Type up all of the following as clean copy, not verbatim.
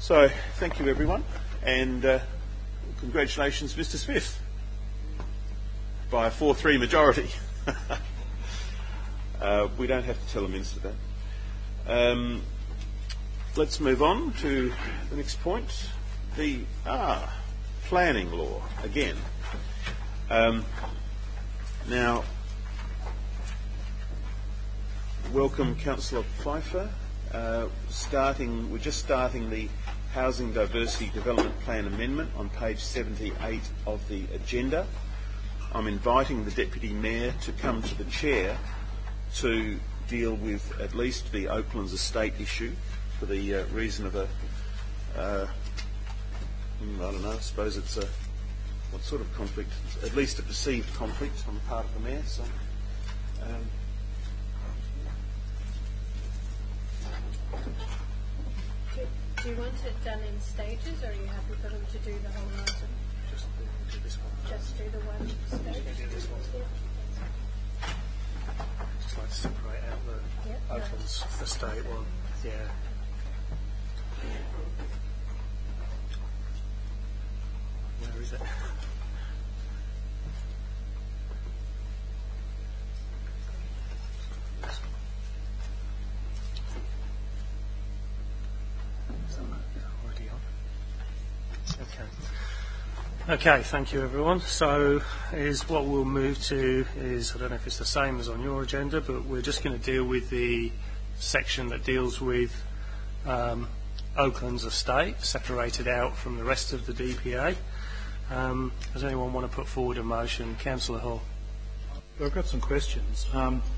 So, thank you everyone, and congratulations Mr Smith, by a 4-3 majority. We don't have to tell the Minister that. Let's move on to the next point, the planning law again. Now, welcome Councillor Pfeiffer. We're just starting the Housing Diversity Development Plan Amendment on page 78 of the agenda. I'm inviting the Deputy Mayor to come to the Chair to deal with at least the Oaklands estate issue for the reason of I don't know, I suppose it's what sort of conflict? At least a perceived conflict on the part of the Mayor. So, do you want it done in stages, or are you happy for them to do the whole item? Just do this one. Just do the one stage? Do this one. Yeah. Just like to separate out the Oaklands estate one. Yeah. Where is it? Okay, thank you everyone. So what we'll move to is, I don't know if it's the same as on your agenda, but we're just going to deal with the section that deals with Oaklands estate, separated out from the rest of the DPA. Does anyone want to put forward a motion? Councillor Hall. I've got some questions.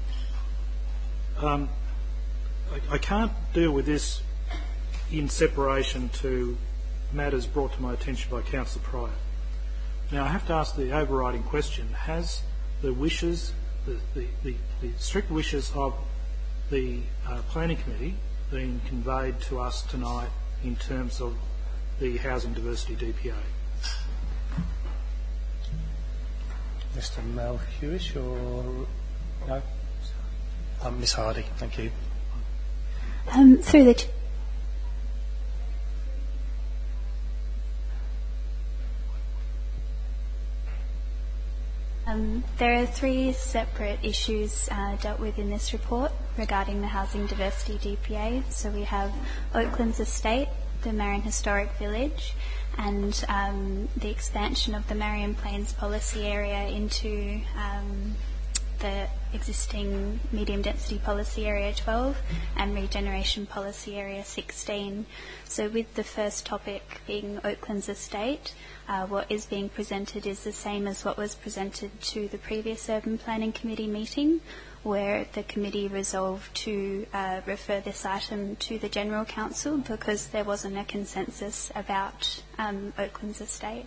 I can't deal with this in separation to matters brought to my attention by Councillor Pryor. Now, I have to ask the overriding question: has the wishes, the strict wishes of the Planning Committee been conveyed to us tonight in terms of the Housing Diversity DPA? Mr. Malhewish or no? Miss Hardy, thank you. Through the there are 3 separate issues dealt with in this report regarding the Housing Diversity DPA. So we have Oaklands Estate, the Marion Historic Village, and the expansion of the Marion Plains Policy Area into the existing Medium Density Policy Area 12 and Regeneration Policy Area 16. So with the first topic being Oaklands Estate, what is being presented is the same as what was presented to the previous Urban Planning Committee meeting, where the committee resolved to refer this item to the General Council because there wasn't a consensus about Oaklands Estate.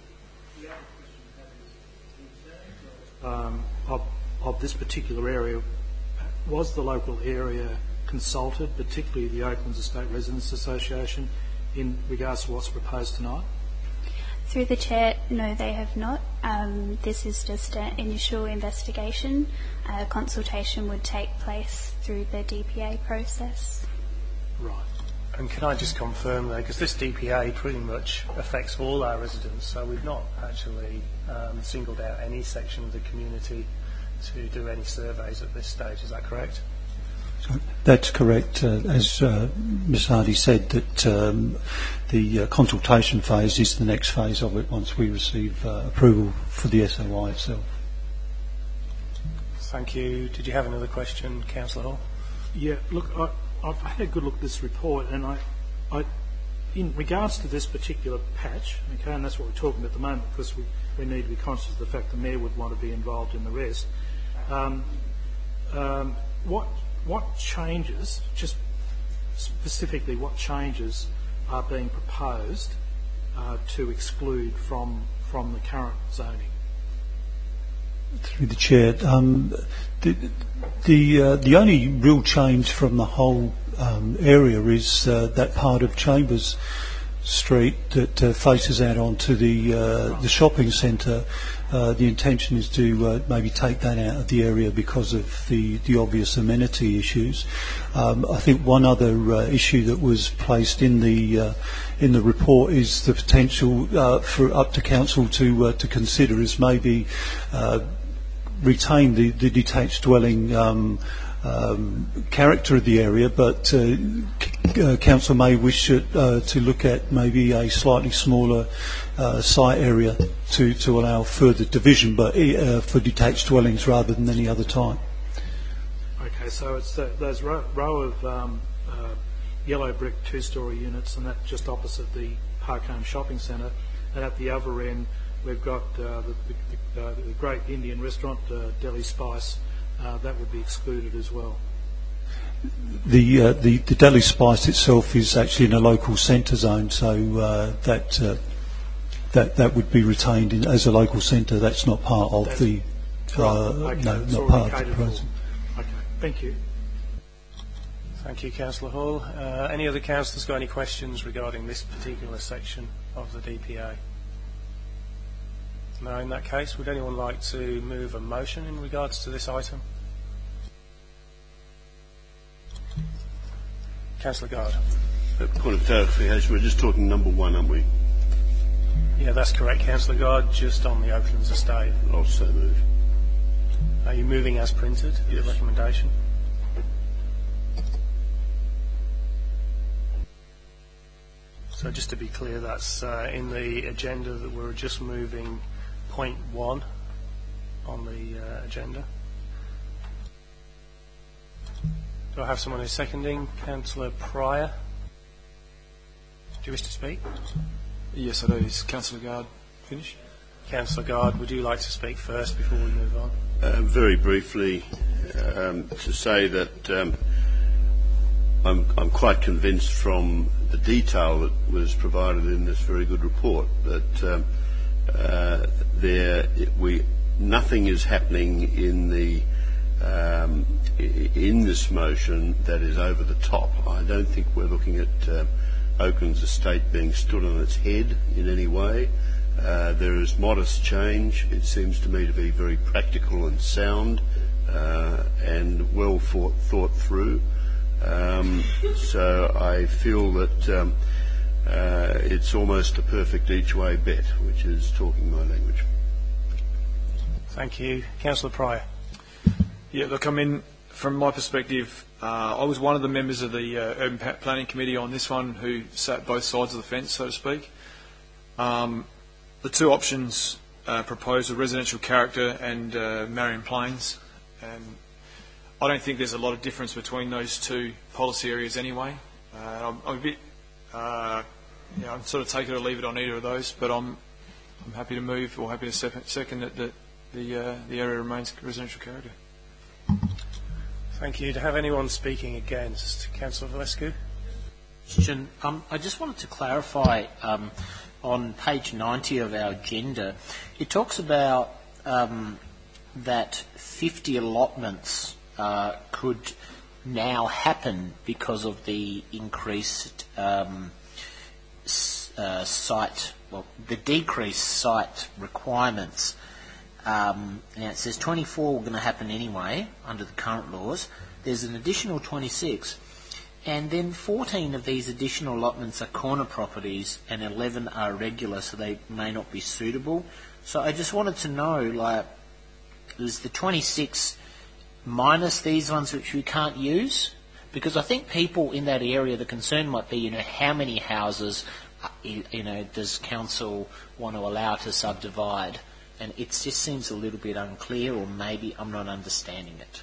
Of this particular area, was the local area consulted, particularly the Oaklands Estate Residents Association, in regards to what's proposed tonight? Through the Chair, no, they have not. This is just an initial investigation. Consultation would take place through the DPA process. Right. And can I just confirm though, because this DPA pretty much affects all our residents, so we've not actually singled out any section of the community to do any surveys at this stage, is that correct? That's correct. As Ms Hardy said, that the consultation phase is the next phase of it once we receive approval for the SOI itself. Thank you. Did you have another question, Councillor Hall? Yeah, look, I've had a good look at this report, and I in regards to this particular patch, okay, and that's what we're talking about at the moment, because we need to be conscious of the fact the Mayor would want to be involved in the rest. What changes, just specifically what changes are being proposed to exclude from the current zoning? Through the Chair, the only real change from the whole area is that part of Chambers Street that faces out onto the shopping centre. the intention is to maybe take that out of the area because of the obvious amenity issues. I think one other issue that was placed in the report is the potential for up to council to consider is maybe retain the detached dwelling character of the area, but council may wish to look at maybe a slightly smaller site area to allow further division, but for detached dwellings rather than any other type. Okay, so it's those row of yellow brick two-storey units, and that's just opposite the Park Home Shopping Centre, and at the other end we've got the great Indian restaurant, Delhi Spice. That would be excluded as well. The Delhi Spice itself is actually in a local centre zone, so that would be retained as a local centre. That's not part of the not part of the proposal. Okay, thank you. Thank you, Councillor Hall. Any other councillors got any questions regarding this particular section of the DPA? No, in that case, would anyone like to move a motion in regards to this item? Councillor Guard. Point of clarification, we're just talking number 1, aren't we? Yeah, that's correct, Councillor Guard, just on the Oaklands estate. I'll so move. Are you moving as printed, Yes. the recommendation? So just to be clear, that's in the agenda that we're just moving point 1 on the agenda. Do I have someone who's seconding? Councillor Pryor. Do you wish to speak? Yes, I do. Is Councillor Guard finished? Councillor Guard, would you like to speak first before we move on? Very briefly, to say that I'm quite convinced from the detail that was provided in this very good report that nothing is happening in the in this motion that is over the top. I don't think we're looking at Oaklands estate being stood on its head in any way. There is modest change. It seems to me to be very practical and sound and well thought through. So I feel that it's almost a perfect each-way bet, which is talking my language. Thank you. Councillor Pryor. Yeah, look, I mean, from my perspective, I was one of the members of the Urban Planning Committee on this one who sat both sides of the fence, so to speak. The two options proposed are residential character and Marion Plains, and I don't think there's a lot of difference between those two policy areas anyway. I'm a bit, I'm sort of take it or leave it on either of those, but I'm happy to move or happy to second that the area remains residential character. Thank you. To have anyone speaking against? Councillor Valescu. Question. I just wanted to clarify on page 90 of our agenda, it talks about that 50 allotments could now happen because of the increased the decreased site requirements. Now it says 24 were going to happen anyway under the current laws. There's an additional 26, and then 14 of these additional allotments are corner properties and 11 are regular, so they may not be suitable. So I just wanted to know, like, is the 26 minus these ones which we can't use? Because I think people in that area, the concern might be, how many houses, does council want to allow to subdivide? And it just seems a little bit unclear, or maybe I'm not understanding it.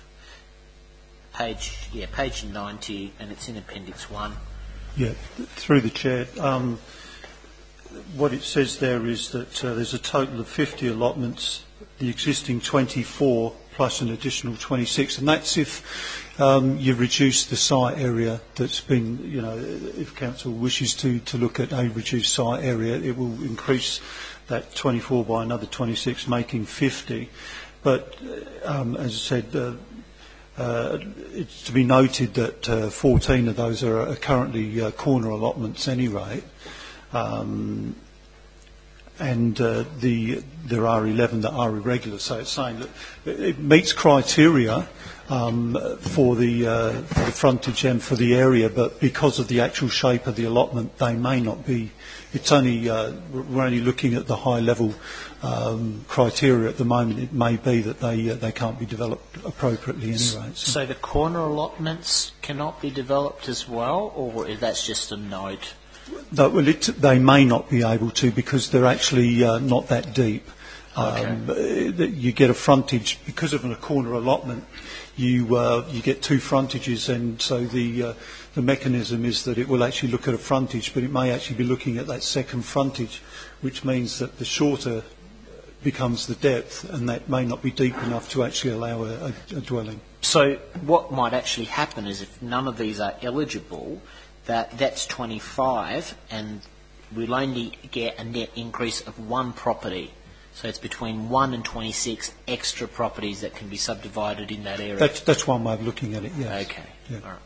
Page 90, and it's in Appendix 1. Yeah, through the chair. What it says there is that there's a total of 50 allotments, the existing 24 plus an additional 26, and that's if you reduce the site area that's been, if council wishes to look at a reduced site area, it will increase that 24 by another 26, making 50. But as I said, it's to be noted that 14 of those are currently corner allotments anyway. and there are 11 that are irregular. So it's saying that it meets criteria for the frontage and for the area, but because of the actual shape of the allotment, they may not be. It's only we're only looking at the high level criteria at the moment. It may be that they can't be developed appropriately anyway. So the corner allotments cannot be developed as well, or that's just a note? No, well, they may not be able to because they're actually not that deep. Okay. You get a frontage because of a corner allotment. You get two frontages, and so the mechanism is that it will actually look at a frontage, but it may actually be looking at that second frontage, which means that the shorter becomes the depth, and that may not be deep enough to actually allow a dwelling. So what might actually happen is if none of these are eligible, that's 25, and we'll only get a net increase of one property. So it's between 1 and 26 extra properties that can be subdivided in that area. That's one way of looking at it, yes. Okay. Yeah. All right.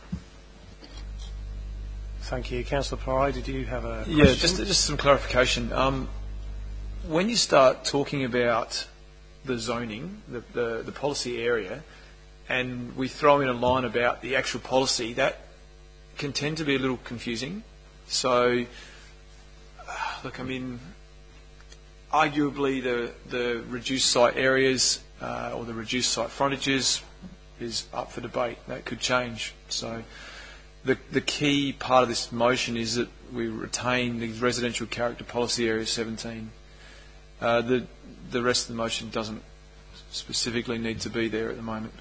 Thank you. Councillor Pry, did you have a question? Yeah, just some clarification. When you start talking about the zoning, the policy area, and we throw in a line about the actual policy, that can tend to be a little confusing. So, look, I mean, arguably the reduced site areas or the reduced site frontages is up for debate. That could change. So the key part of this motion is that we retain the residential character policy area 17. The rest of the motion doesn't specifically need to be there at the moment.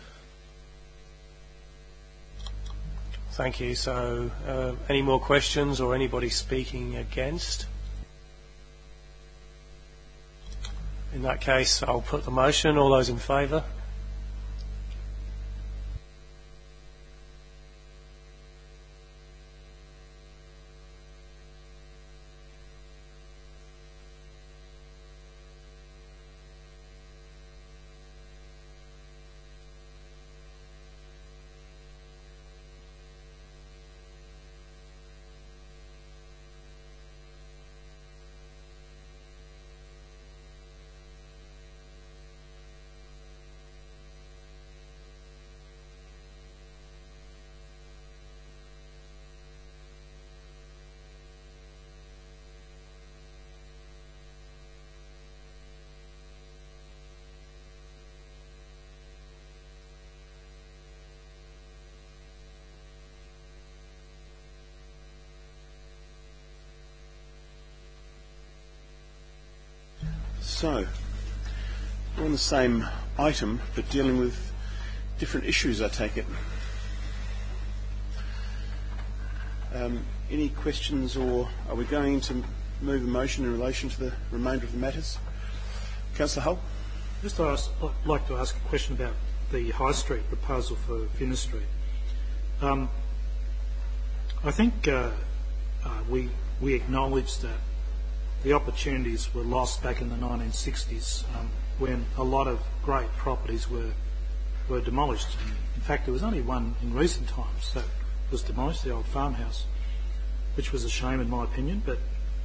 Thank you. So any more questions or anybody speaking against? In that case, I'll put the motion. All those in favour? So, we're on the same item, but dealing with different issues, I take it. Any questions, or are we going to move a motion in relation to the remainder of the matters? Councillor Hull? I'd like to ask a question about the High Street proposal for Finner Street. I think we acknowledge that the opportunities were lost back in the 1960s when a lot of great properties were demolished. In fact, there was only one in recent times that was demolished, the old farmhouse, which was a shame in my opinion. But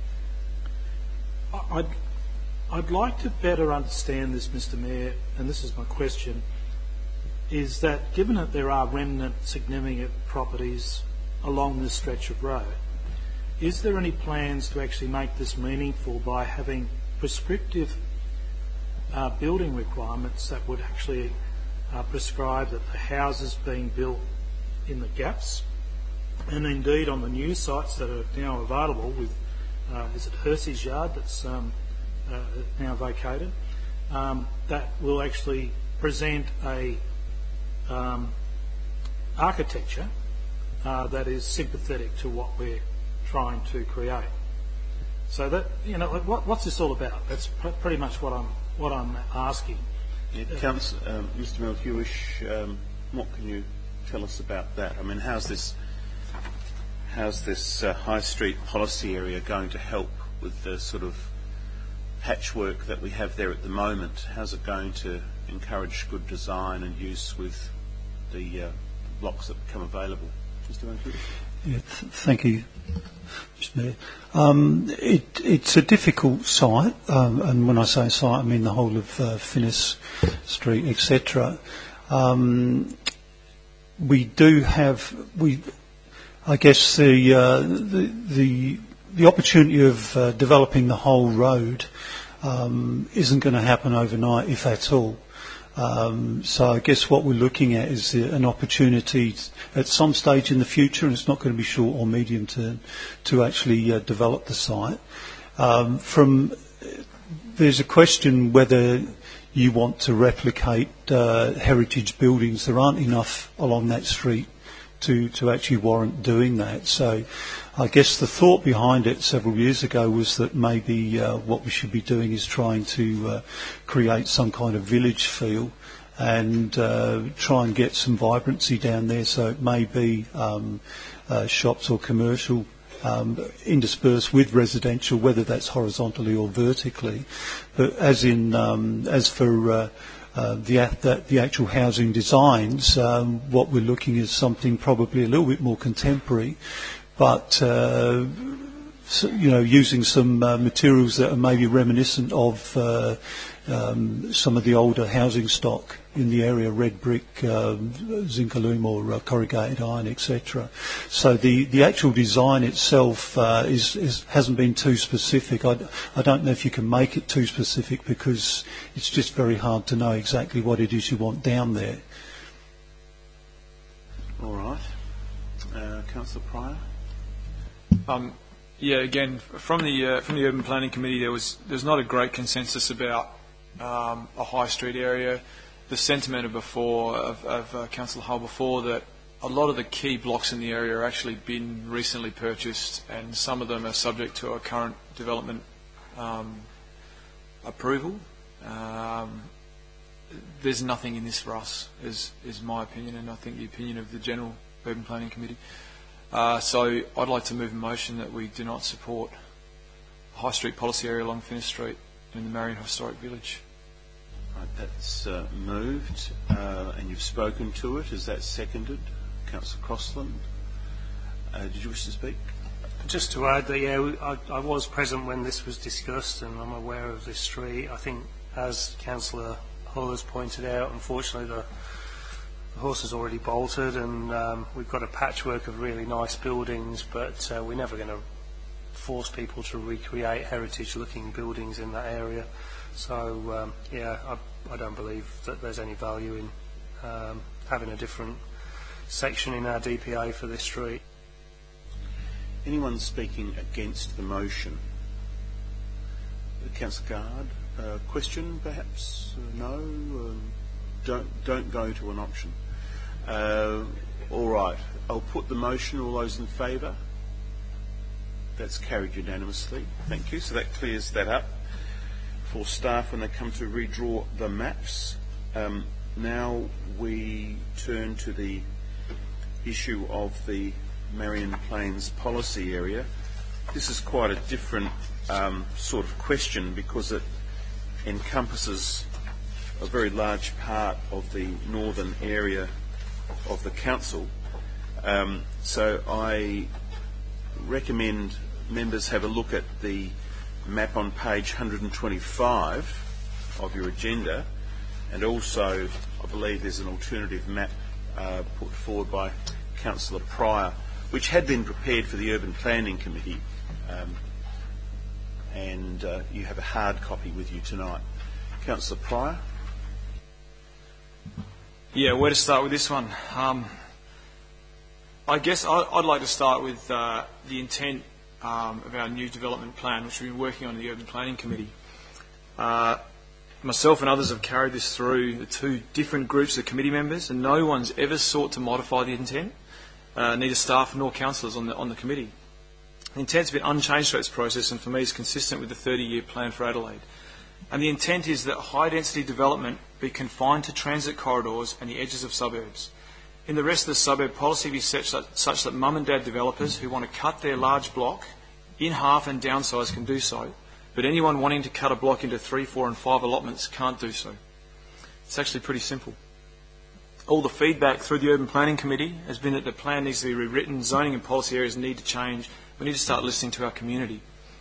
I'd like to better understand this, Mr. Mayor, and this is my question, is that given that there are remnant significant properties along this stretch of road, is there any plans to actually make this meaningful by having prescriptive building requirements that would actually prescribe that the houses being built in the gaps, and indeed on the new sites that are now available with, is it Hersey's Yard that's now vacated, that will actually present a architecture that is sympathetic to what we're trying to create. So that, you know, what's this all about? That's pretty much what I'm asking. Yeah, Mr. Milhewish, what can you tell us about that? I mean, how's this High Street policy area going to help with the sort of patchwork that we have there at the moment? How's it going to encourage good design and use with the blocks that become available? Mr. Milhewish? Yeah, thank you, Mr. Mayor. It's a difficult site, and when I say site, I mean the whole of Finnis Street, etc. We do have, I guess the opportunity of developing the whole road isn't going to happen overnight, if at all. So I guess what we're looking at is an opportunity at some stage in the future, and it's not going to be short or medium term, to actually develop the site. There's a question whether you want to replicate heritage buildings. There aren't enough along that street to actually warrant doing that. So I guess the thought behind it several years ago was that maybe what we should be doing is trying to create some kind of village feel and try and get some vibrancy down there. So it may be shops or commercial interspersed with residential, whether that's horizontally or vertically. But as for the actual housing designs, what we're looking is something probably a little bit more contemporary, but using some materials that are maybe reminiscent of some of the older housing stock in the area, red brick, zinc aluminum or corrugated iron, etc. So the actual design itself hasn't been too specific. I don't know if you can make it too specific because it's just very hard to know exactly what it is you want down there. All right. Councillor Pryor? Yeah, again, from the Urban Planning Committee, there's not a great consensus about a high street area. The sentiment of Councillor Hull before, that a lot of the key blocks in the area are actually been recently purchased, and some of them are subject to a current development approval. There's nothing in this for us, is my opinion, and I think the opinion of the General Urban Planning Committee. So I'd like to move a motion that we do not support a high street policy area along Finnis Street in the Marion Historic Village. Right, that's moved, and you've spoken to it. Is that seconded? Councillor Crossland, did you wish to speak? Just to add that, I was present when this was discussed, and I'm aware of this street. I think, as Councillor Hull has pointed out, unfortunately the horse has already bolted, and we've got a patchwork of really nice buildings, but we're never going to force people to recreate heritage-looking buildings in that area. So, I don't believe that there's any value in having a different section in our DPA for this street. Anyone speaking against the motion? Councillor Gard, question perhaps? No? Don't go to an option. All right. I'll put the motion. All those in favour? That's carried unanimously. Thank you. So that clears that up for staff when they come to redraw the maps. Now we turn to the issue of the Marion Plains policy area. This is quite a different sort of question because it encompasses a very large part of the northern area of the council. So I recommend members have a look at the map on page 125 of your agenda, and also I believe there's an alternative map put forward by Councillor Pryor, which had been prepared for the Urban Planning Committee, and you have a hard copy with you tonight. Councillor Pryor? Yeah, where to start with this one? I guess I'd like to start with the intent of our new development plan, which we've been working on in the Urban Planning Committee. Myself and others have carried this through the two different groups of committee members, and no one's ever sought to modify the intent, neither staff nor councillors on the committee. The intent's been unchanged throughout this process, and for me is consistent with the 30-year plan for Adelaide. And the intent is that high-density development be confined to transit corridors and the edges of suburbs. In the rest of the suburb, policy be such that mum and dad developers who want to cut their large block in half and downsize can do so, but anyone wanting to cut a block into 3, 4 and 5 allotments can't do so. It's actually pretty simple. All the feedback through the Urban Planning Committee has been that the plan needs to be rewritten, zoning and policy areas need to change, We need to start listening to our community.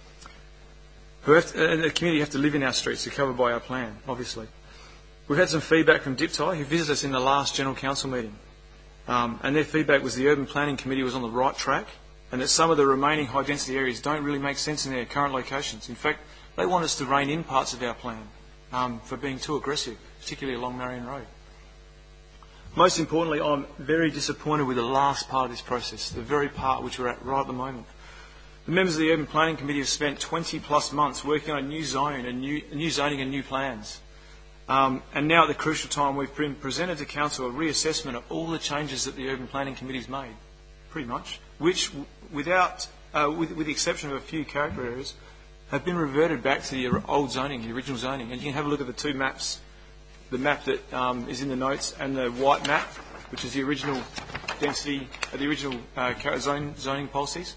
The community have to live in our streets. They're covered by our plan, obviously. We've had some feedback from DIPTI, who visited us in the last General Council meeting. And their feedback was the Urban Planning Committee was on the right track, and that some of the remaining high-density areas don't really make sense in their current locations. In fact, they want us to rein in parts of our plan for being too aggressive, particularly along Marion Road. Most importantly, I'm very disappointed with the last part of this process, the very part which we're at right at the moment. The members of the Urban Planning Committee have spent 20-plus months working on a new zone and new zoning and new plans. And now at the crucial time, we've been presented to Council a reassessment of all the changes that the Urban Planning Committee's made, pretty much, which, with the exception of a few character areas, have been reverted back to the old zoning, the original zoning. And you can have a look at the two maps, the map that is in the notes and the white map, which is the original density, the original zoning policies.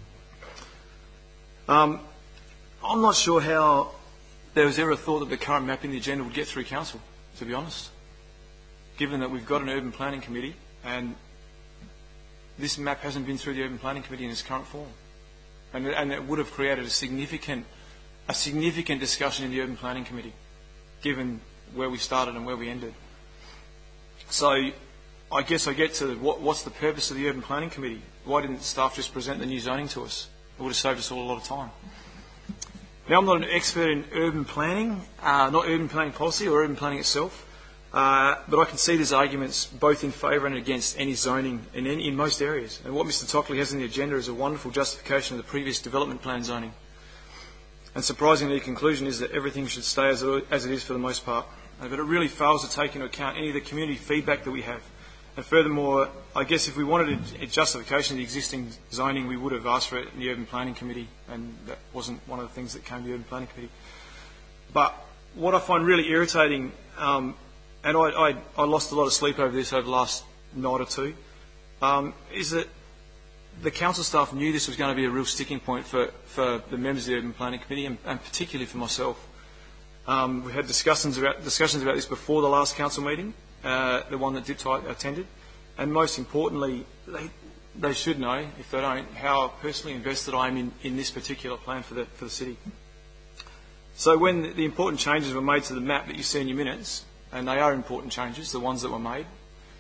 I'm not sure how there was ever a thought that the current map in the agenda would get through Council, to be honest, given that we've got an Urban Planning Committee and this map hasn't been through the Urban Planning Committee in its current form. And it would have created a significant discussion in the Urban Planning Committee, given where we started and where we ended. So I guess I get to what's the purpose of the Urban Planning Committee? Why didn't staff just present the new zoning to us? It would have saved us all a lot of time. Now, I'm not an expert in urban planning, not urban planning policy or urban planning itself, but I can see there's arguments both in favour and against any zoning in most areas. And what Mr Tockley has in the agenda is a wonderful justification of the previous development plan zoning. And surprisingly, the conclusion is that everything should stay as it is for the most part. But it really fails to take into account any of the community feedback that we have. And furthermore, I guess if we wanted a justification of the existing zoning, we would have asked for it in the Urban Planning Committee, and that wasn't one of the things that came to the Urban Planning Committee. But what I find really irritating, and I lost a lot of sleep over this over the last night or two, is that the council staff knew this was going to be a real sticking point for the members of the Urban Planning Committee, and particularly for myself. We had discussions about this before the last council meeting, the one that DIPTI attended, and most importantly, they should know, if they don't, how personally invested I am in this particular plan for the city. So when the important changes were made to the map that you see in your minutes, and they are important changes, the ones that were made,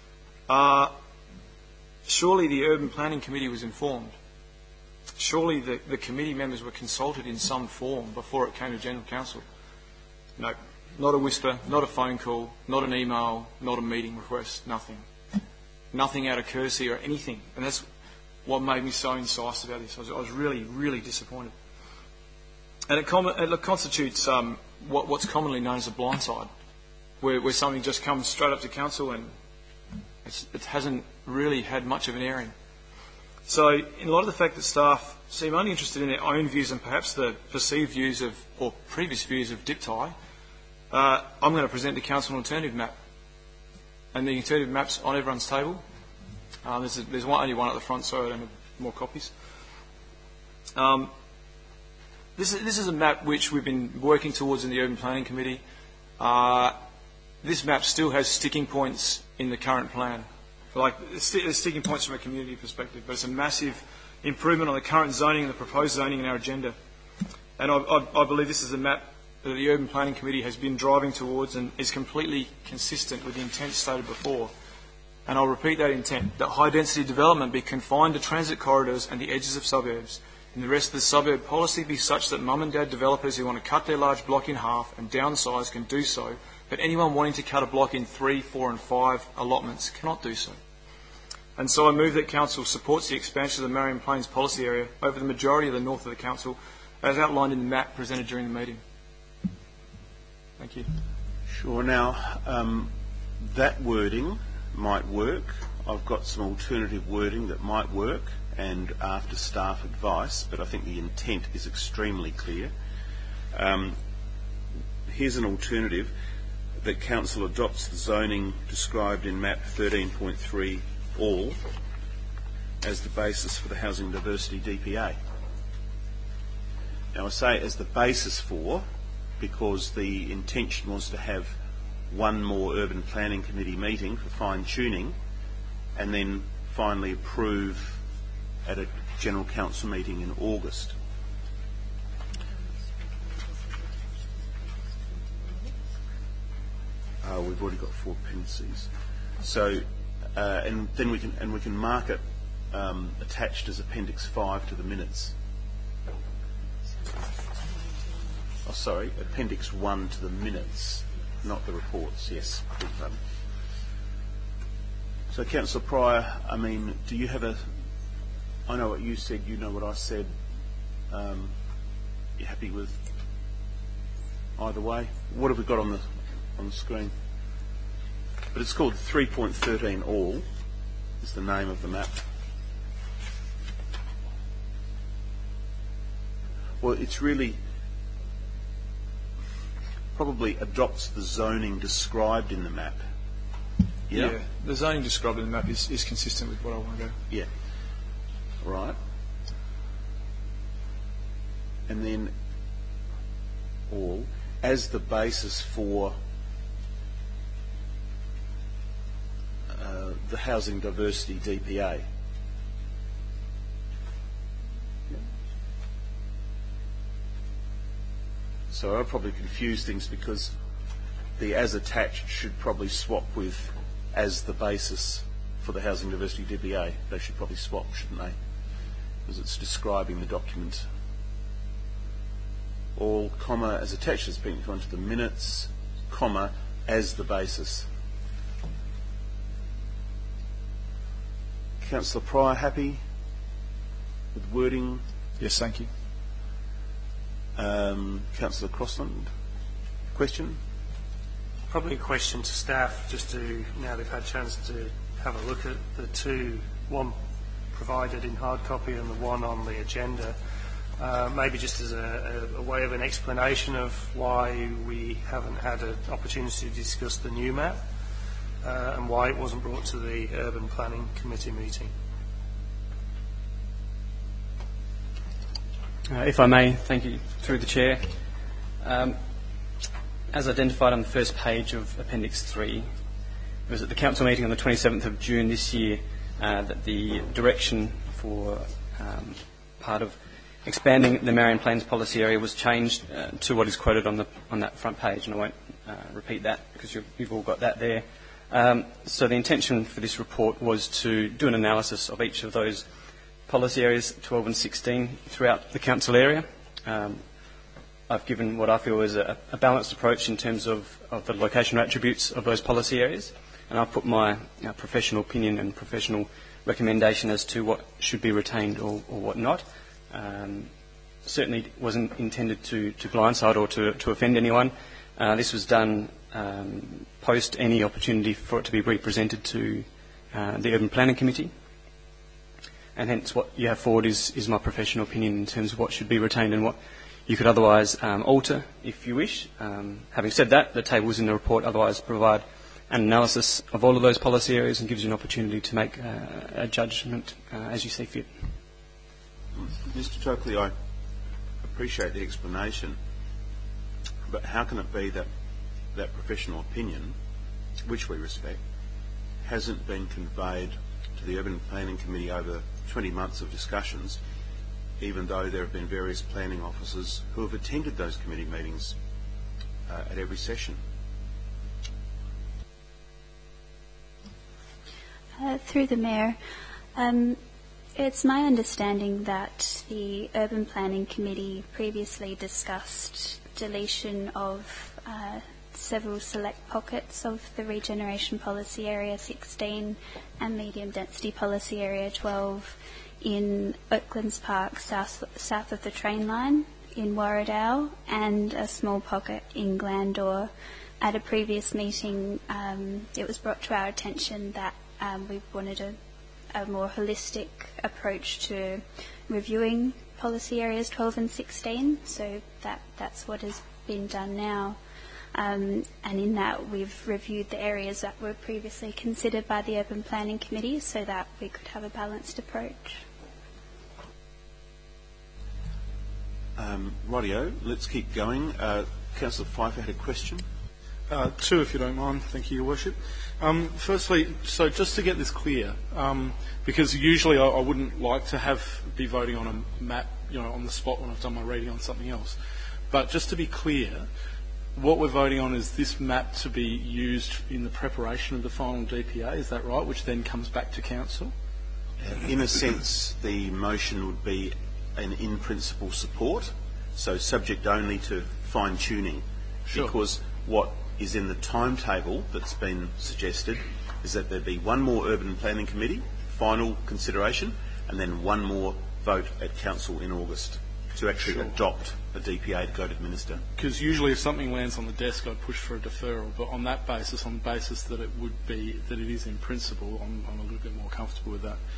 surely the Urban Planning Committee was informed. Surely the committee members were consulted in some form before it came to General Council. No, not a whisper, not a phone call, not an email, not a meeting request, nothing. Nothing out of courtesy or anything. And that's what made me so incensed about this. I was really, really disappointed. And it constitutes what's commonly known as a blindside, where something just comes straight up to Council and it hasn't really had much of an airing. So in light of the fact that staff seem only interested in their own views and perhaps the perceived views or previous views of DIPTI, I'm going to present the Council an alternative map. And the alternative map's on everyone's table. There's only one at the front, so I don't have more copies. This is a map which we've been working towards in the Urban Planning Committee. This map still has sticking points in the current plan. There's sticking points from a community perspective, but it's a massive improvement on the current zoning and the proposed zoning in our agenda. And I believe this is a map that the Urban Planning Committee has been driving towards and is completely consistent with the intent stated before. And I'll repeat that intent, that high density development be confined to transit corridors and the edges of suburbs, and the rest of the suburb policy be such that mum and dad developers who want to cut their large block in half and downsize can do so, but anyone wanting to cut a block in 3, 4 and 5 allotments cannot do so. And so I move that Council supports the expansion of the Marion Plains policy area over the majority of the north of the Council, as outlined in the map presented during the meeting. Thank you. Sure. Now, that wording might work. I've got some alternative wording that might work, and after staff advice, but I think the intent is extremely clear. Here's an alternative: that Council adopts the zoning described in map 13.3 all as the basis for the Housing Diversity DPA. Now I say as the basis for, because the intention was to have one more Urban Planning Committee meeting for fine-tuning and then finally approve at a General Council meeting in August. We've already got 4 appendices. So, and then we can mark it attached as Appendix 5 to the minutes. Oh, sorry, Appendix 1 to the minutes, not the reports. Yes. So, Councillor Pryor, I mean, do you have I know what you said, you know what I said. You happy with either way? What have we got on the screen? But it's called 3.13 All, is the name of the map. Well, it's really probably adopts the zoning described in the map. Yeah, the zoning described in the map is consistent with what I want to go. Yeah. Right. And then all as the basis for the Housing Diversity DPA. So I'll probably confuse things because the as attached should probably swap with as the basis for the Housing Diversity DPA. They should probably swap, shouldn't they? Because it's describing the document. All, comma, as attached has been gone to the minutes, comma, as the basis. Councillor Pryor, happy with wording? Yes, thank you. Councillor Crossland, question? Probably a question to staff, just to, now they've had a chance to have a look at the two, one provided in hard copy and the one on the agenda. Maybe just as a way of an explanation of why we haven't had an opportunity to discuss the new map and why it wasn't brought to the Urban Planning Committee meeting. If I may, thank you, through the Chair. As identified on the first page of Appendix 3, it was at the Council meeting on the 27th of June this year that the direction for part of expanding the Marion Plains policy area was changed to what is quoted on that front page, and I won't repeat that because you've all got that there. So the intention for this report was to do an analysis of each of those policy areas, 12 and 16, throughout the council area. I've given what I feel is a balanced approach in terms of the locational attributes of those policy areas, and I've put my professional opinion and professional recommendation as to what should be retained or what not. Certainly wasn't intended to blindside or to offend anyone. This was done post any opportunity for it to be represented to the Urban Planning Committee. And hence what you have forward is my professional opinion in terms of what should be retained and what you could otherwise alter if you wish. Having said that, the tables in the report otherwise provide an analysis of all of those policy areas and gives you an opportunity to make a judgment as you see fit. Mr. Tokley, I appreciate the explanation, but how can it be that that professional opinion, which we respect, hasn't been conveyed to the Urban Planning Committee over 20 months of discussions, even though there have been various planning officers who have attended those committee meetings at every session? Through the Mayor, it's my understanding that the Urban Planning Committee previously discussed deletion of several select pockets of the Regeneration Policy Area 16 and Medium Density Policy Area 12 in Oaklands Park, south of the train line in Warradale, and a small pocket in Glandore. At a previous meeting, it was brought to our attention that we wanted a more holistic approach to reviewing policy areas 12 and 16, so that's what has been done now. And in that, we've reviewed the areas that were previously considered by the Urban Planning Committee so that we could have a balanced approach. Rightio, let's keep going. Councillor Pfeiffer had a question. Two, if you don't mind. Thank you, Your Worship. Firstly, so just to get this clear, because usually I wouldn't like to be voting on a map, on the spot when I've done my reading on something else. But just to be clear, what we're voting on is this map to be used in the preparation of the final DPA, is that right, which then comes back to Council? In a sense, the motion would be an in-principle support, so subject only to fine-tuning. Sure. Because what is in the timetable that's been suggested is that there be one more Urban Planning Committee, final consideration, and then one more vote at Council in August to actually adopt a DPA to go to the Minister. Because usually if something lands on the desk, I'd push for a deferral, but on that basis, on the basis that it is in principle, I'm a little bit more comfortable with that.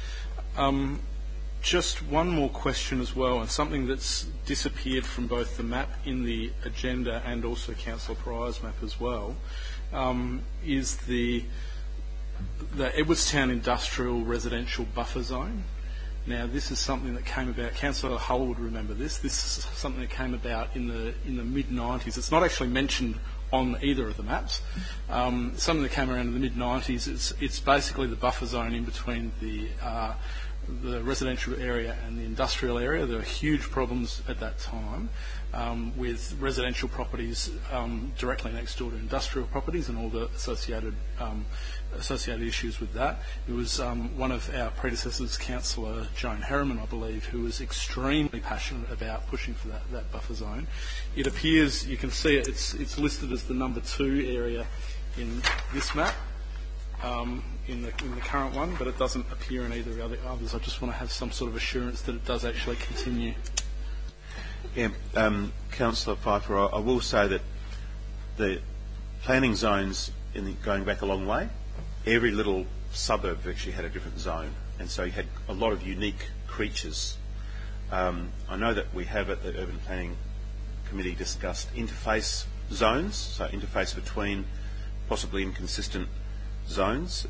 Just one more question as well, and something that's disappeared from both the map in the agenda and also Councillor Pryor's map as well, is the Edwardstown Industrial Residential Buffer Zone. Now, this is something that came about. Councillor Hull would remember this. This is something that came about in the mid-90s. It's not actually mentioned on either of the maps. Something that came around in the mid-90s. It's basically the buffer zone in between the residential area and the industrial area. There were huge problems at that time with residential properties directly next door to industrial properties and all the associated issues with that. It was one of our predecessors, Councillor Joan Harriman, I believe, who was extremely passionate about pushing for that buffer zone. It appears, you can see it's listed as the number 2 area in this map. In the current one, but it doesn't appear in either of the others. I just want to have some sort of assurance that it does actually continue. Yeah, Councillor Pfeiffer, I will say that the planning zones, going back a long way, every little suburb actually had a different zone, and so you had a lot of unique creatures. I know that we have at the Urban Planning Committee discussed interface zones, so interface between possibly inconsistent zones,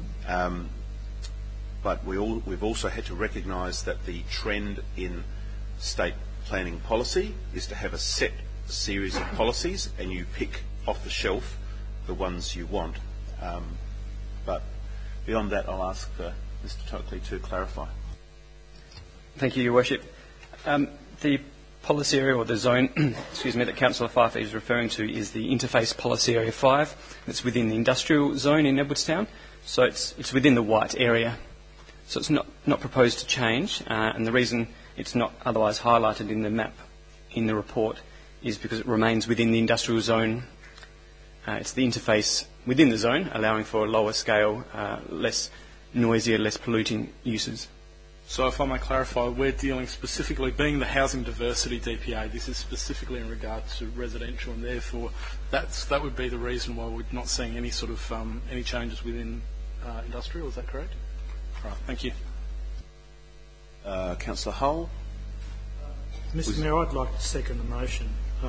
but we've also had to recognise that the trend in state planning policy is to have a set series of policies and you pick off the shelf the ones you want. But beyond that, I'll ask Mr Tokley to clarify. Thank you, Your Worship. The policy area, or the zone, that Councillor Pfeiffer is referring to is the Interface Policy Area 5. It's within the industrial zone in Edwardstown. So it's within the white area. So it's not proposed to change, and the reason it's not otherwise highlighted in the map in the report is because it remains within the industrial zone. It's the interface within the zone, allowing for a lower scale, less noisier, less polluting uses. So if I may clarify, we're dealing specifically, being the housing diversity DPA, this is specifically in regard to residential, and therefore that would be the reason why we're not seeing any sort of any changes within industrial. Is that correct? Right. Thank you. Councillor Hull. Mr. Mayor, I'd like to second the motion.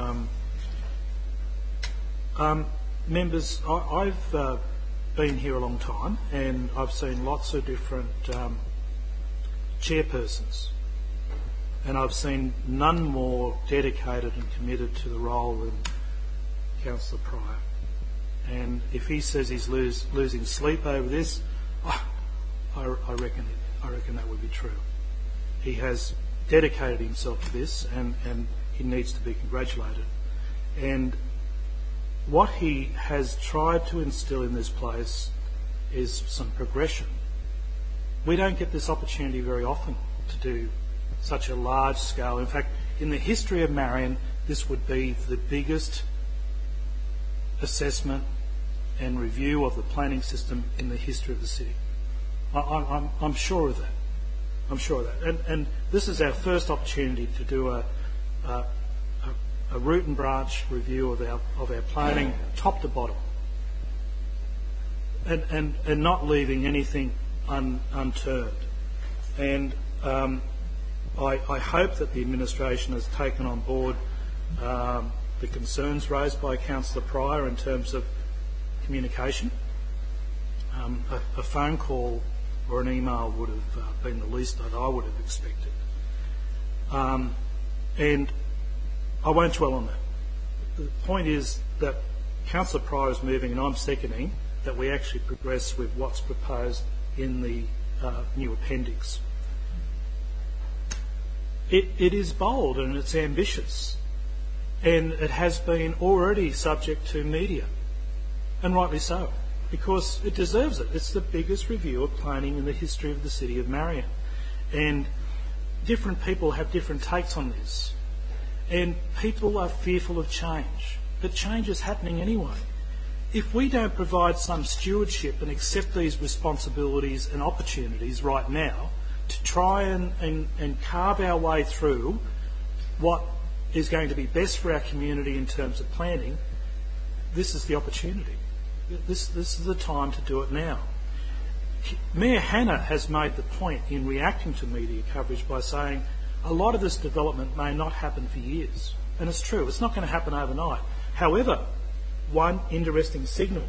Members, I've been here a long time, and I've seen lots of different chairpersons, and I've seen none more dedicated and committed to the role than Councillor Pryor. And if he says he's losing sleep over this, I reckon that would be true. He has dedicated himself to this, and he needs to be congratulated. And what he has tried to instill in this place is some progression. We don't get this opportunity very often to do such a large scale. In fact, in the history of Marion, this would be the biggest assessment and review of the planning system in the history of the city. I'm sure of that. I'm sure of that. And this is our first opportunity to do a root and branch review of our planning, top to bottom, and not leaving anything unturned. And I hope that the administration has taken on board the concerns raised by Councillor Pryor in terms of communication. A phone call or an email would have been the least that I would have expected. And I won't dwell on that. The point is that Councillor Pryor is moving and I'm seconding that we actually progress with what's proposed in the new appendix. It is bold and it's ambitious, and it has been already subject to media, and rightly so, because it deserves it. It's the biggest review of planning in the history of the city of Marion, and different people have different takes on this, and people are fearful of change, but change is happening anyway. If we don't provide some stewardship and accept these responsibilities and opportunities right now to try and carve our way through what is going to be best for our community in terms of planning, this is the opportunity. This is the time to do it now. Mayor Hanna has made the point in reacting to media coverage by saying a lot of this development may not happen for years. And it's true, it's not going to happen overnight. However, one very interesting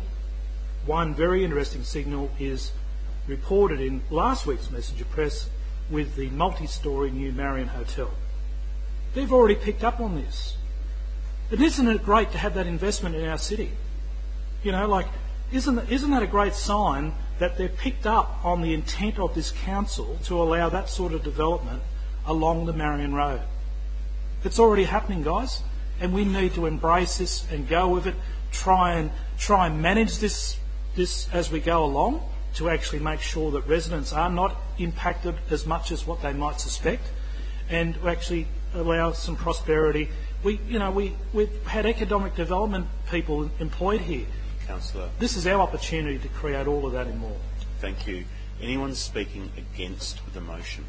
signal is reported in last week's Messenger Press with the multi-storey new Marion Hotel. They've already picked up on this. And isn't it great to have that investment in our city? You know, like, isn't that a great sign that they've picked up on the intent of this council to allow that sort of development along the Marion Road? It's already happening, guys, and we need to embrace this and go with it. Try and manage this as we go along to actually make sure that residents are not impacted as much as what they might suspect, and to actually allow some prosperity. We've had economic development people employed here. Councillor. This is our opportunity to create all of that and more. Thank you. Anyone speaking against the motion?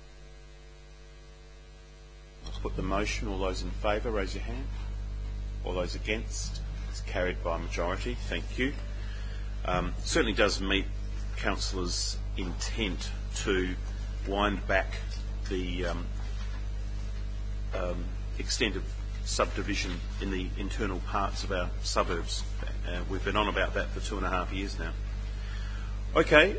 I'll put the motion. All those in favour, raise your hand. All those against? It's carried by a majority. Thank you. Certainly does meet Councillor's intent to wind back the extent of subdivision in the internal parts of our suburbs. We've been on about that for 2.5 years now. Okay,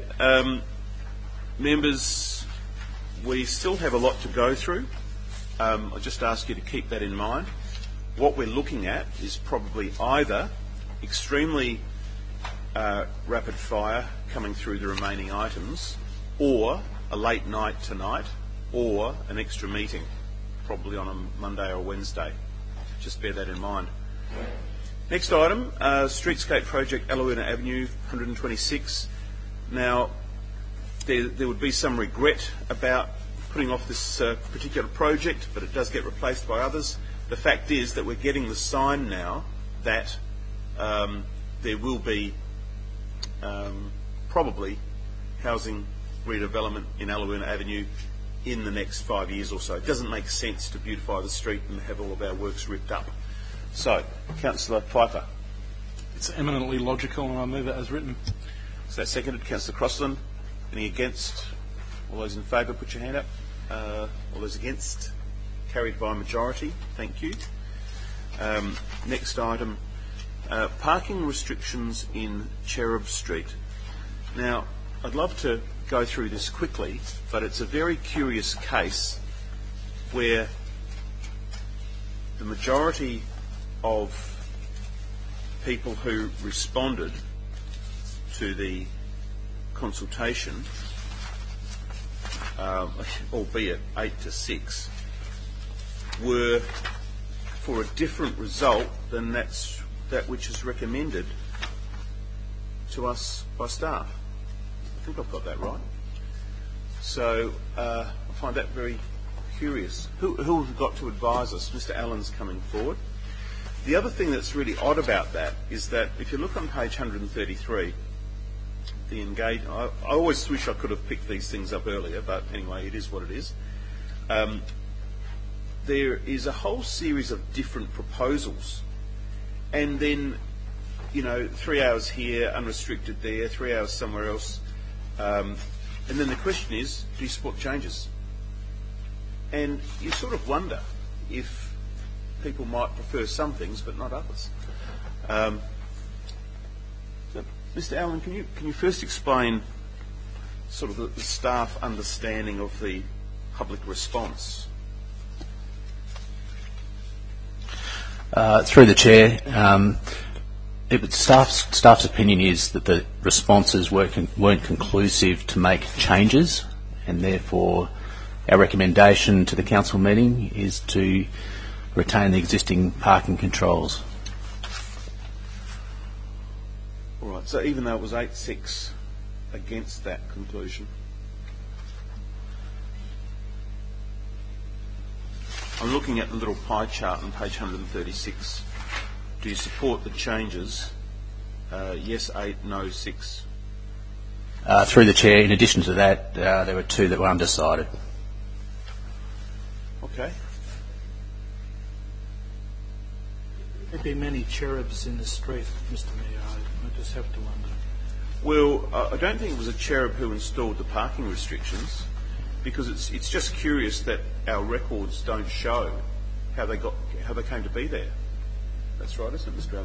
members, we still have a lot to go through. I'll just ask you to keep that in mind. What we're looking at is probably either extremely rapid fire coming through the remaining items, or a late night tonight, or an extra meeting, probably on a Monday or Wednesday. Just bear that in mind. Next item, streetscape project, Alawina Avenue, 126. Now, there would be some regret about putting off this particular project, but it does get replaced by others. The fact is that we're getting the sign now that there will be probably housing redevelopment in Alawina Avenue in the next 5 years or so. It doesn't make sense to beautify the street and have all of our works ripped up. So, Councillor Pfeiffer. It's eminently logical, and I move it as written. Is that seconded? Councillor Crossland. Any against? All those in favour, put your hand up. All those against? Carried by a majority. Thank you. Next item, parking restrictions in Cherub Street. Now, I'd love to go through this quickly, but it's a very curious case where the majority of people who responded to the consultation, albeit 8 to 6, were for a different result than that which is recommended to us by staff. I think I've got that right. So I find that very curious. Who have we got to advise us? Mr. Allen's coming forward. The other thing that's really odd about that is that if you look on page 133, I always wish I could have picked these things up earlier, but anyway, it is what it is. There is a whole series of different proposals, and then, 3 hours here, unrestricted there, 3 hours somewhere else, and then the question is, do you support changes? And you sort of wonder if people might prefer some things but not others. So, Mr. Allen, can you first explain sort of the staff understanding of the public response? Through the chair, Staff's opinion is that the responses weren't conclusive to make changes, and therefore our recommendation to the council meeting is to retain the existing parking controls. All right, so even though it was 8-6 against that conclusion, I'm looking at the little pie chart on page 136. Do you support the changes? Yes, 8, no, 6. Through the chair, in addition to that, there were 2 that were undecided. Okay. There'd be many cherubs in the street, Mr. Mayor. I just have to wonder. Well, I don't think it was a cherub who installed the parking and because it's just curious that our records don't show how they came to be there. That's right, isn't it, Mr.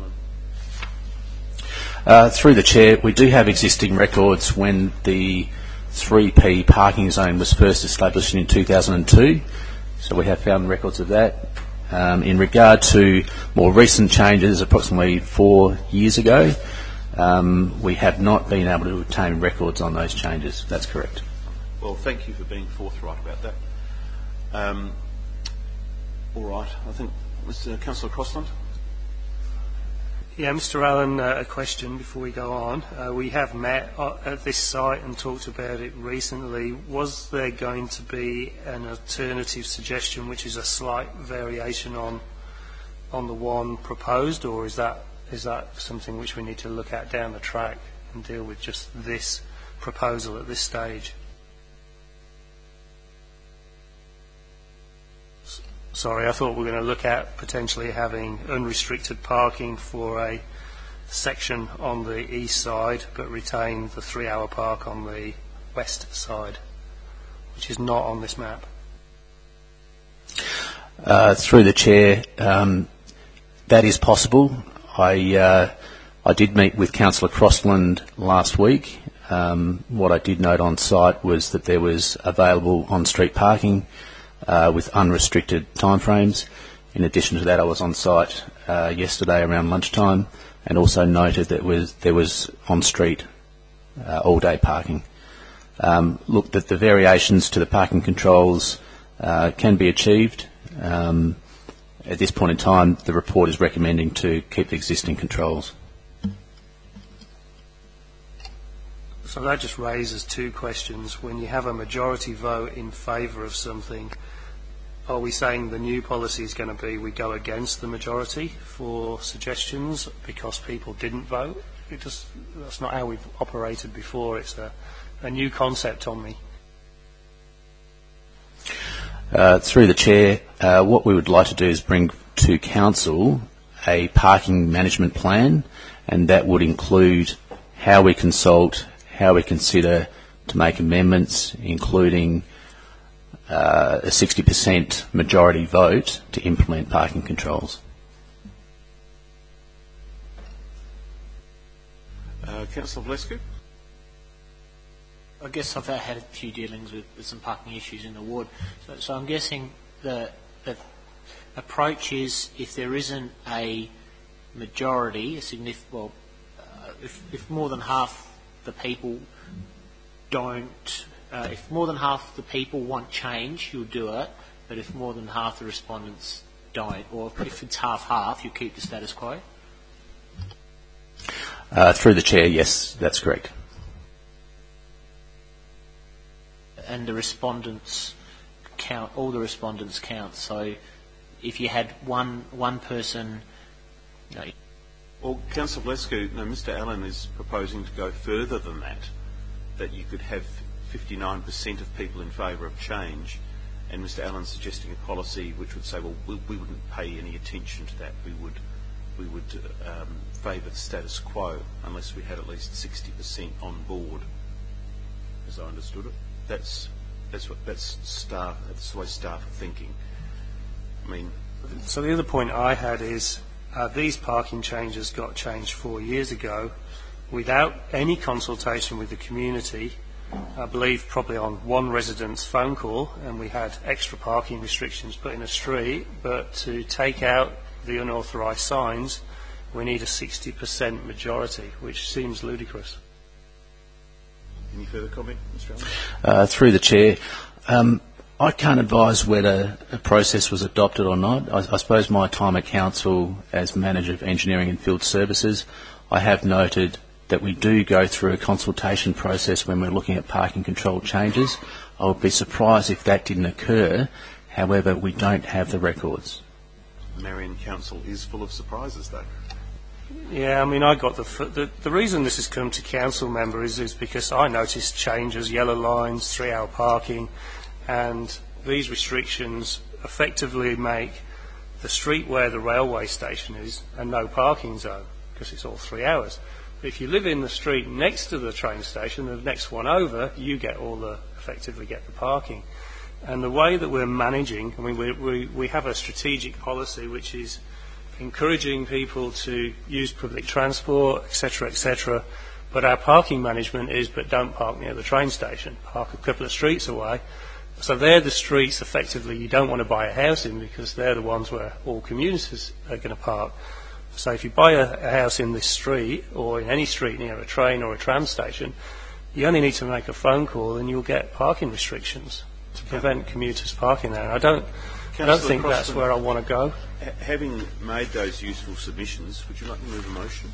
Allen? Through the chair, we do have existing records when the 3P parking zone was first established in 2002, so we have found records of that. In regard to more recent changes, approximately 4 years ago, we have not been able to obtain records on those changes. That's correct. Well, thank you for being forthright about that. All right, I think Councillor Crossland. Yeah, Mr. Allen, a question before we go on. We have met at this site and talked about it recently. Was there going to be an alternative suggestion, which is a slight variation on the one proposed, or is that something which we need to look at down the track and deal with just this proposal at this stage? Sorry, I thought we were going to look at potentially having unrestricted parking for a section on the east side, but retain the 3-hour park on the west side, which is not on this map. Through the chair, that is possible. I did meet with Councillor Crossland last week. What I did note on site was that there was available on-street parking with unrestricted timeframes. In addition to that, I was on site yesterday around lunchtime and also noted that there was on-street all-day parking. Look, that the variations to the parking controls can be achieved. At this point in time, the report is recommending to keep the existing controls. So that just raises 2 questions. When you have a majority vote in favour of something, are we saying the new policy is going to be we go against the majority for suggestions because people didn't vote? That's not how we've operated before. It's a new concept on me. Through the chair, what we would like to do is bring to council a parking management plan, and that would include how we consult, how we consider to make amendments, including a 60% majority vote to implement parking controls. Councillor Valescu? I guess I've had a few dealings with some parking issues in the ward. So I'm guessing the approach is if there isn't a majority, if more than half the people if more than half the people want change, you'll do it. But if more than half the respondents don't, or if it's half-half, you keep the status quo? Through the chair, yes, that's correct. And the respondents count, all the respondents count. So if you had one person... Well, Councillor Valescu, no, Mr. Allen is proposing to go further than that you could have 59% of people in favour of change, and Mr. Allen's suggesting a policy which would say, well, we wouldn't pay any attention to that. We would favour the status quo unless we had at least 60% on board, as I understood it. That's the way staff are thinking. I mean, so the other point I had is these parking changes got changed 4 years ago without any consultation with the community. I believe probably on one resident's phone call, and we had extra parking restrictions put in a street, but to take out the unauthorised signs we need a 60% majority, which seems ludicrous. Any further comment, Mr. Allen? Through the Chair, I can't advise whether a process was adopted or not. I suppose my time at Council as Manager of Engineering and Field Services, I have noted that we do go through a consultation process when we're looking at parking control changes. I would be surprised if that didn't occur. However, we don't have the records. Marion Council is full of surprises, though. Yeah, I mean, I got the reason this has come to council member is because I noticed changes, yellow lines, 3-hour parking, and these restrictions effectively make the street where the railway station is a no parking zone because it's all 3 hours. But if you live in the street next to the train station, the next one over, you get effectively get the parking. And the way that we're managing, I mean, we have a strategic policy which is encouraging people to use public transport, etc., but our parking management is, but don't park near the train station, park a couple of streets away. So they're the streets, effectively, you don't want to buy a house in because they're the ones where all commuters are going to park. So if you buy a house in this street, or in any street near a train or a tram station, you only need to make a phone call and you'll get parking restrictions to prevent commuters parking there. And I don't think that's where I want to go. Having made those useful submissions, would you like to move a motion?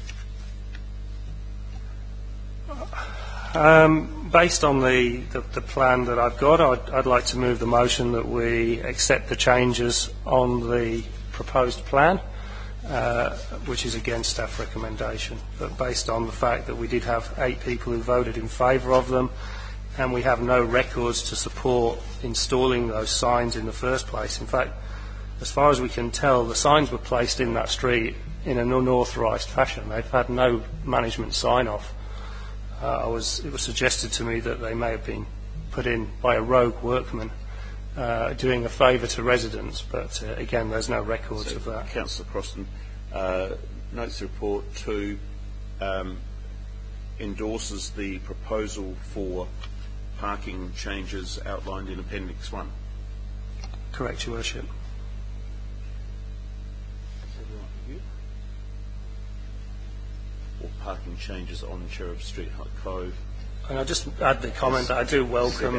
Based on the plan that I've got, I'd like to move the motion that we accept the changes on the proposed plan, which is against staff recommendation. But based on the fact that we did have 8 people who voted in favour of them, and we have no records to support installing those signs in the first place. In fact, as far as we can tell, the signs were placed in that street in an unauthorised fashion. They've had no management sign-off. It was suggested to me that they may have been put in by a rogue workman doing a favour to residents, but again, there's no records of that. Councillor Croston notes the report 2 endorses the proposal for parking changes outlined in Appendix 1. Correct, Your Worship. Or parking changes on Cherub Street, High Cove. And I'll just add the comment that I do welcome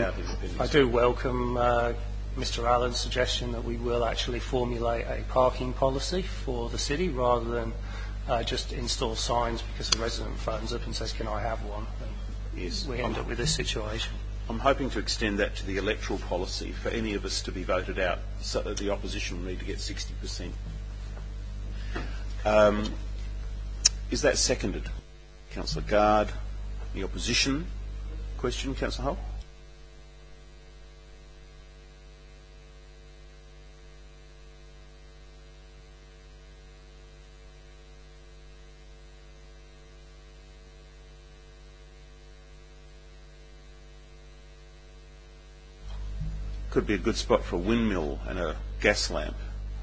Mr. Allen's suggestion that we will actually formulate a parking policy for the city rather than just install signs because the resident phones up and says, "Can I have one?" And yes, we end up with this situation. I'm hoping to extend that to the electoral policy for any of us to be voted out, so that the opposition will need to get 60%. Is that seconded? Councillor Gard. The opposition question, Councillor Hull? Could be a good spot for a windmill and a gas lamp.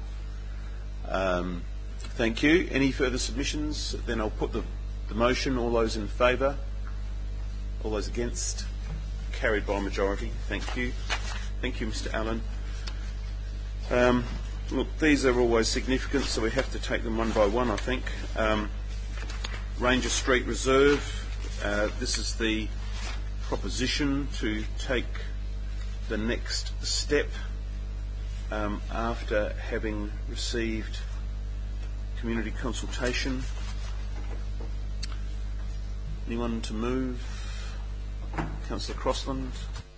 Thank you. Any further submissions? Then I'll put the motion. All those in favour? All those against? Carried by majority. Thank you. Thank you, Mr. Allen. Look, these are always significant, so we have to take them one by one, I think. Ranger Street Reserve. This is the proposition to take the next step after having received community consultation. Anyone to move? Councillor Crossland.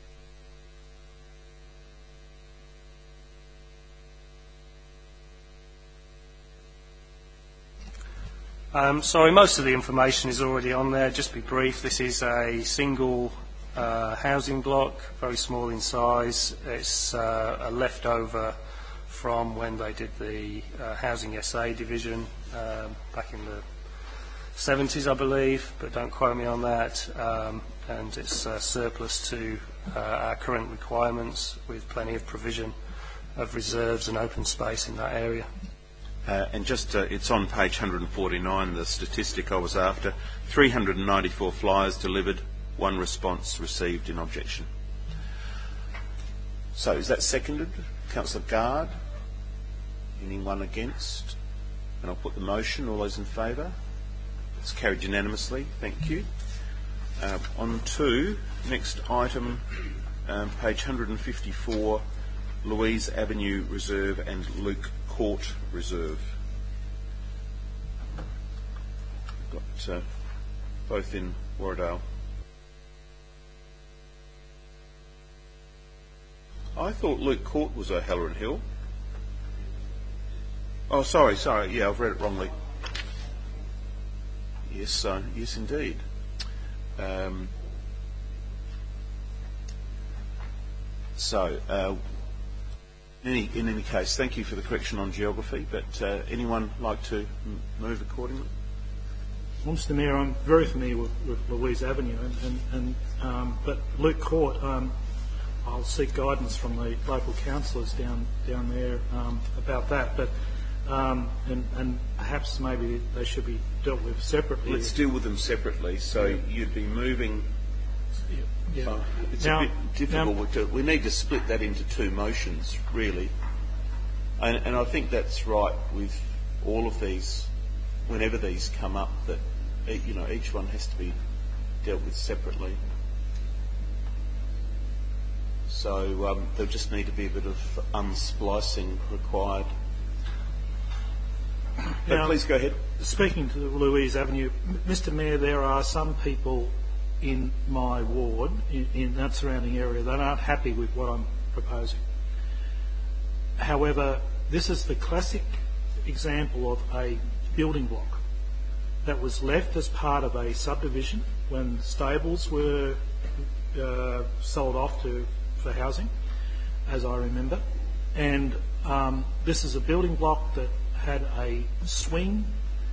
Sorry, most of the information is already on there. Just be brief. This is a single housing block, very small in size. It's a leftover from when they did the Housing SA division back in the 70s, I believe, but don't quote me on that. And it's surplus to our current requirements with plenty of provision of reserves and open space in that area. And just, it's on page 149, the statistic I was after. 394 flyers delivered, 1 response received in objection. So is that seconded? Councillor Gard? Anyone against? And I'll put the motion. All those in favour? It's carried unanimously. Thank you. On to next item, page 154, Louise Avenue Reserve and Luke Court Reserve. Got both in Warradale. I thought Luke Court was O'Halloran Hill. Oh, sorry. Yeah, I've read it wrongly. Yes, yes, indeed. In any case, thank you for the correction on geography. But anyone like to move accordingly? Well, Mr. Mayor, I'm very familiar with Louise Avenue, but Luke Court, I'll seek guidance from the local councillors down there about that. But and perhaps maybe they should be dealt with separately. Let's deal with them separately. So you'd be moving. Yeah. It's a bit difficult. We need to split that into two motions, really. And I think that's right with all of these. Whenever these come up, that each one has to be dealt with separately. So there'll just need to be a bit of unsplicing required. But now, please go ahead. Speaking to Louise Avenue, Mr. Mayor, there are some people in my ward, in that surrounding area, that aren't happy with what I'm proposing. However, this is the classic example of a building block that was left as part of a subdivision when stables were sold off for housing, as I remember. And this is a building block that had a swing,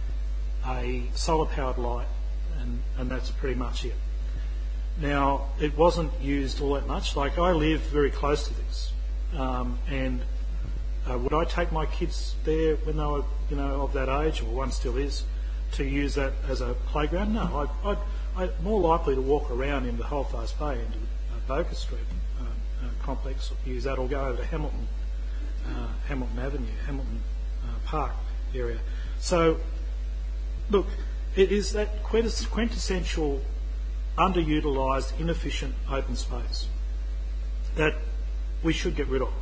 a solar-powered light, and that's pretty much it. Now, it wasn't used all that much. Like, I live very close to this, and would I take my kids there when they were, of that age, or one still is, to use that as a playground? No, I'd more likely to walk around into Holdfast Bay, into Boca Street complex, use that, or go over to Hamilton Avenue, Hamilton Park area. So, look, it is that quintessential, underutilised, inefficient open space that we should get rid of.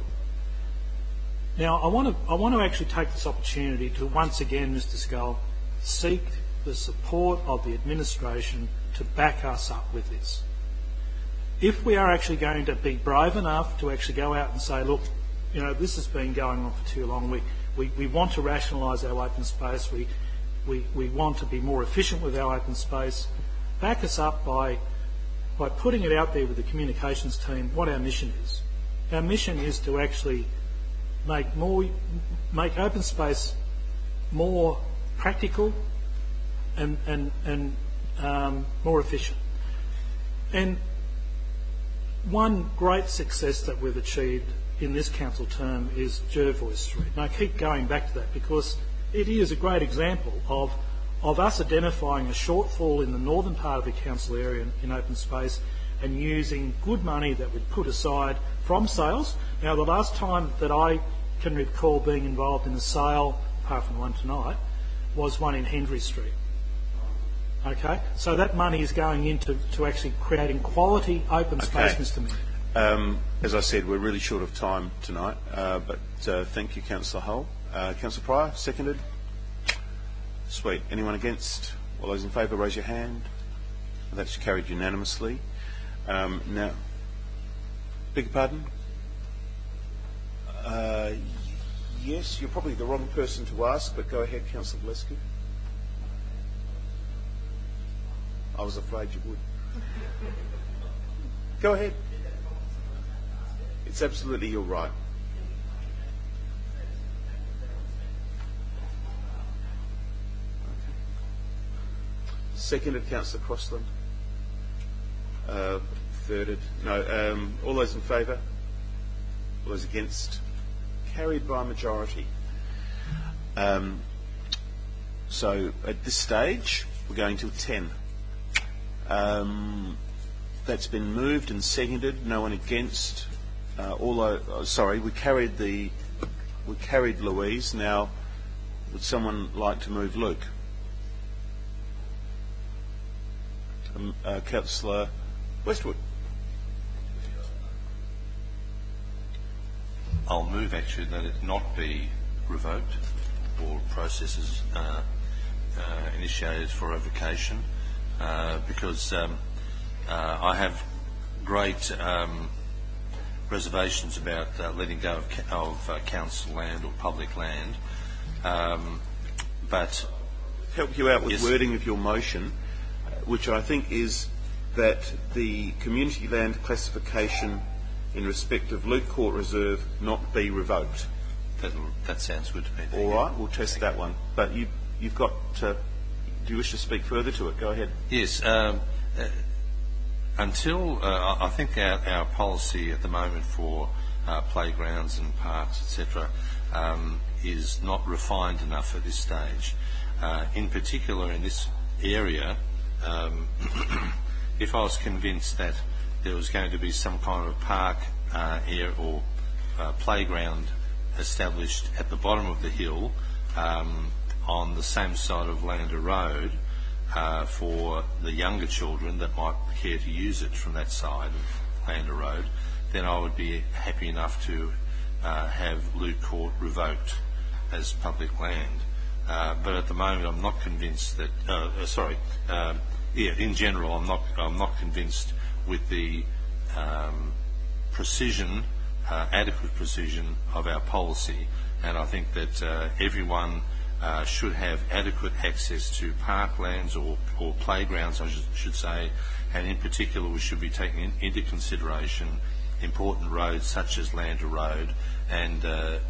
Now, I want to actually take this opportunity to once again, Mr. Scull, seek the support of the administration to back us up with this. If we are actually going to be brave enough to actually go out and say, look, this has been going on for too long. We want to rationalise our open space. We want to be more efficient with our open space. Back us up by putting it out there with the communications team what our mission is. Our mission is to actually make open space more practical and more efficient. And one great success that we've achieved in this council term is Jervois Street. And I keep going back to that because it is a great example of us identifying a shortfall in the northern part of the council area in open space and using good money that we'd put aside from sales. Now, the last time that I can recall being involved in a sale, apart from the one tonight, was one in Hendry Street. Okay, so that money is going into actually creating quality open space, Mr. Mayor. As I said, we're really short of time tonight, but thank you, Councillor Hull. Councillor Pryor, seconded. Sweet. Anyone against? All those in favour, raise your hand. That's carried unanimously. Now, beg your pardon? Yes, you're probably the wrong person to ask, but go ahead, Councillor Gillespie. I was afraid you would. Go ahead. It's absolutely your right. Okay. Seconded, Councillor Crossland. Thirded. No. All those in favour? All those against? Carried by majority. So at this stage, we're going to 10. That's been moved and seconded. No one against. We carried Louise. Now, Would someone like to move Luke? Councillor Westwood. I'll move actually that it not be revoked or processes initiated for revocation because I have great reservations about letting go of council land or public land. But help you out with yes. wording of your motion, which I think is that the community land classification in respect of Luke Court Reserve not be revoked. That sounds good to me. All right, we'll test that one. But you've got to... Do you wish to speak further to it? Go ahead. Yes. Until I think our policy at the moment for playgrounds and parks, etc., is not refined enough at this stage. In particular, in this area, if I was convinced that there was going to be some kind of park area or playground established at the bottom of the hill on the same side of Lander Road for the younger children that might care to use it from that side of Lander Road, then I would be happy enough to have Luke Court revoked as public land. But at the moment, I'm not convinced that. In general, I'm not convinced with the precision, adequate precision of our policy, and I think that everyone should have adequate access to parklands or playgrounds, I should say, and in particular, we should be taking into consideration important roads such as Lander Road and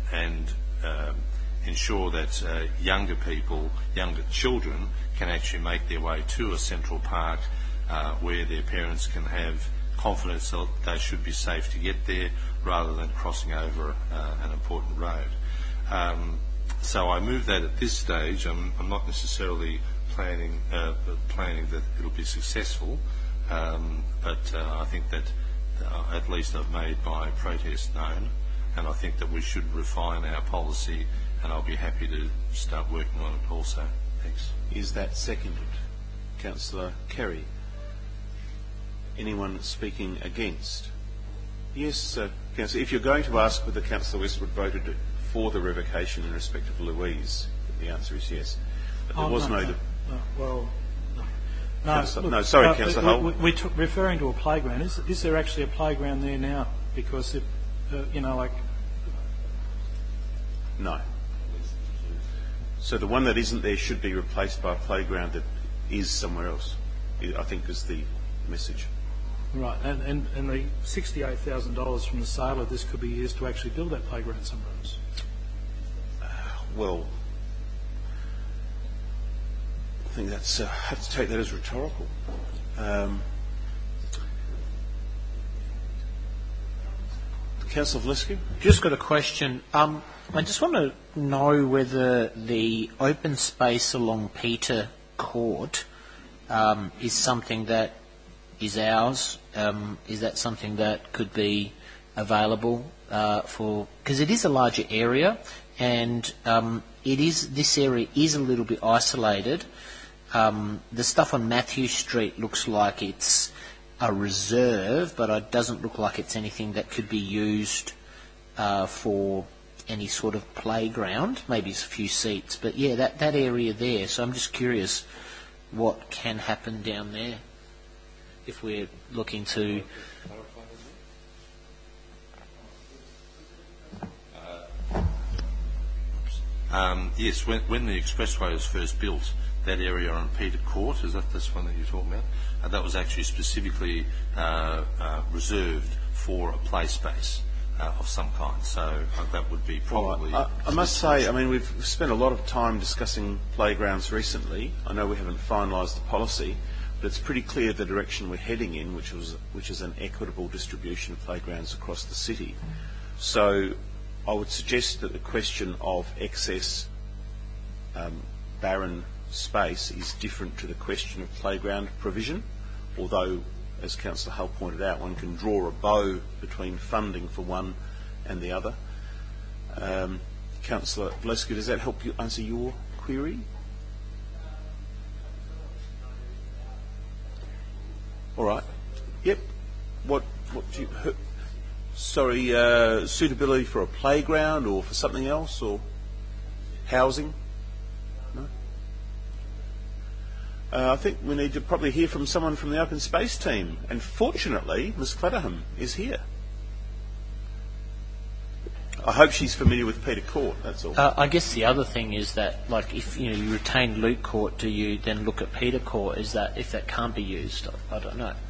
ensure that younger children can actually make their way to a central park where their parents can have confidence that they should be safe to get there rather than crossing over an important road. So I move that at this stage. I'm not necessarily planning that it'll be successful, but I think that at least I've made my protest known, and I think that we should refine our policy, and I'll be happy to start working on it also. Thanks. Is that seconded? Councillor Kerry. Anyone speaking against? Yes, Councillor. If you're going to ask whether Councillor Westwood voted for the revocation in respect of Louise, the answer is yes. But there was no. Sorry, Councillor Hull. We're referring to a playground. Is there actually a playground there now? Because No. So the one that isn't there should be replaced by a playground that is somewhere else, I think is the message. Right, and the $68,000 from the sale of this could be used to actually build that playground somewhere else. Well, I think that's have to take that as rhetorical. Councillor Vlisky? Just got a question. I just want to know whether the open space along Peter Court is something that is ours. Is that something that could be available for? Because it is a larger area, and this area is a little bit isolated. The stuff on Matthew Street looks like it's a reserve, but it doesn't look like it's anything that could be used for any sort of playground. Maybe it's a few seats, but yeah, that area there. So I'm just curious what can happen down there if we're looking to. Yes, when the expressway was first built, that area on Peter Court, is that this one that you're talking about? That was actually specifically reserved for a play space of some kind. So that would be probably. I must say, I mean, we've spent a lot of time discussing playgrounds recently. I know we haven't finalised the policy, but it's pretty clear the direction we're heading in, which is an equitable distribution of playgrounds across the city. So I would suggest that the question of excess barren space is different to the question of playground provision, although, as Councillor Hull pointed out, one can draw a bow between funding for one and the other. Councillor Valescu, does that help you answer your query? All right. Yep. What do you... Sorry, suitability for a playground or for something else, or housing? No? I think we need to probably hear from someone from the open space team. And fortunately, Ms Clatterham is here. I hope she's familiar with Peter Court, that's all. I guess the other thing is that, like, if you retain Luke Court, do you then look at Peter Court? Is that if that can't be used? I don't know.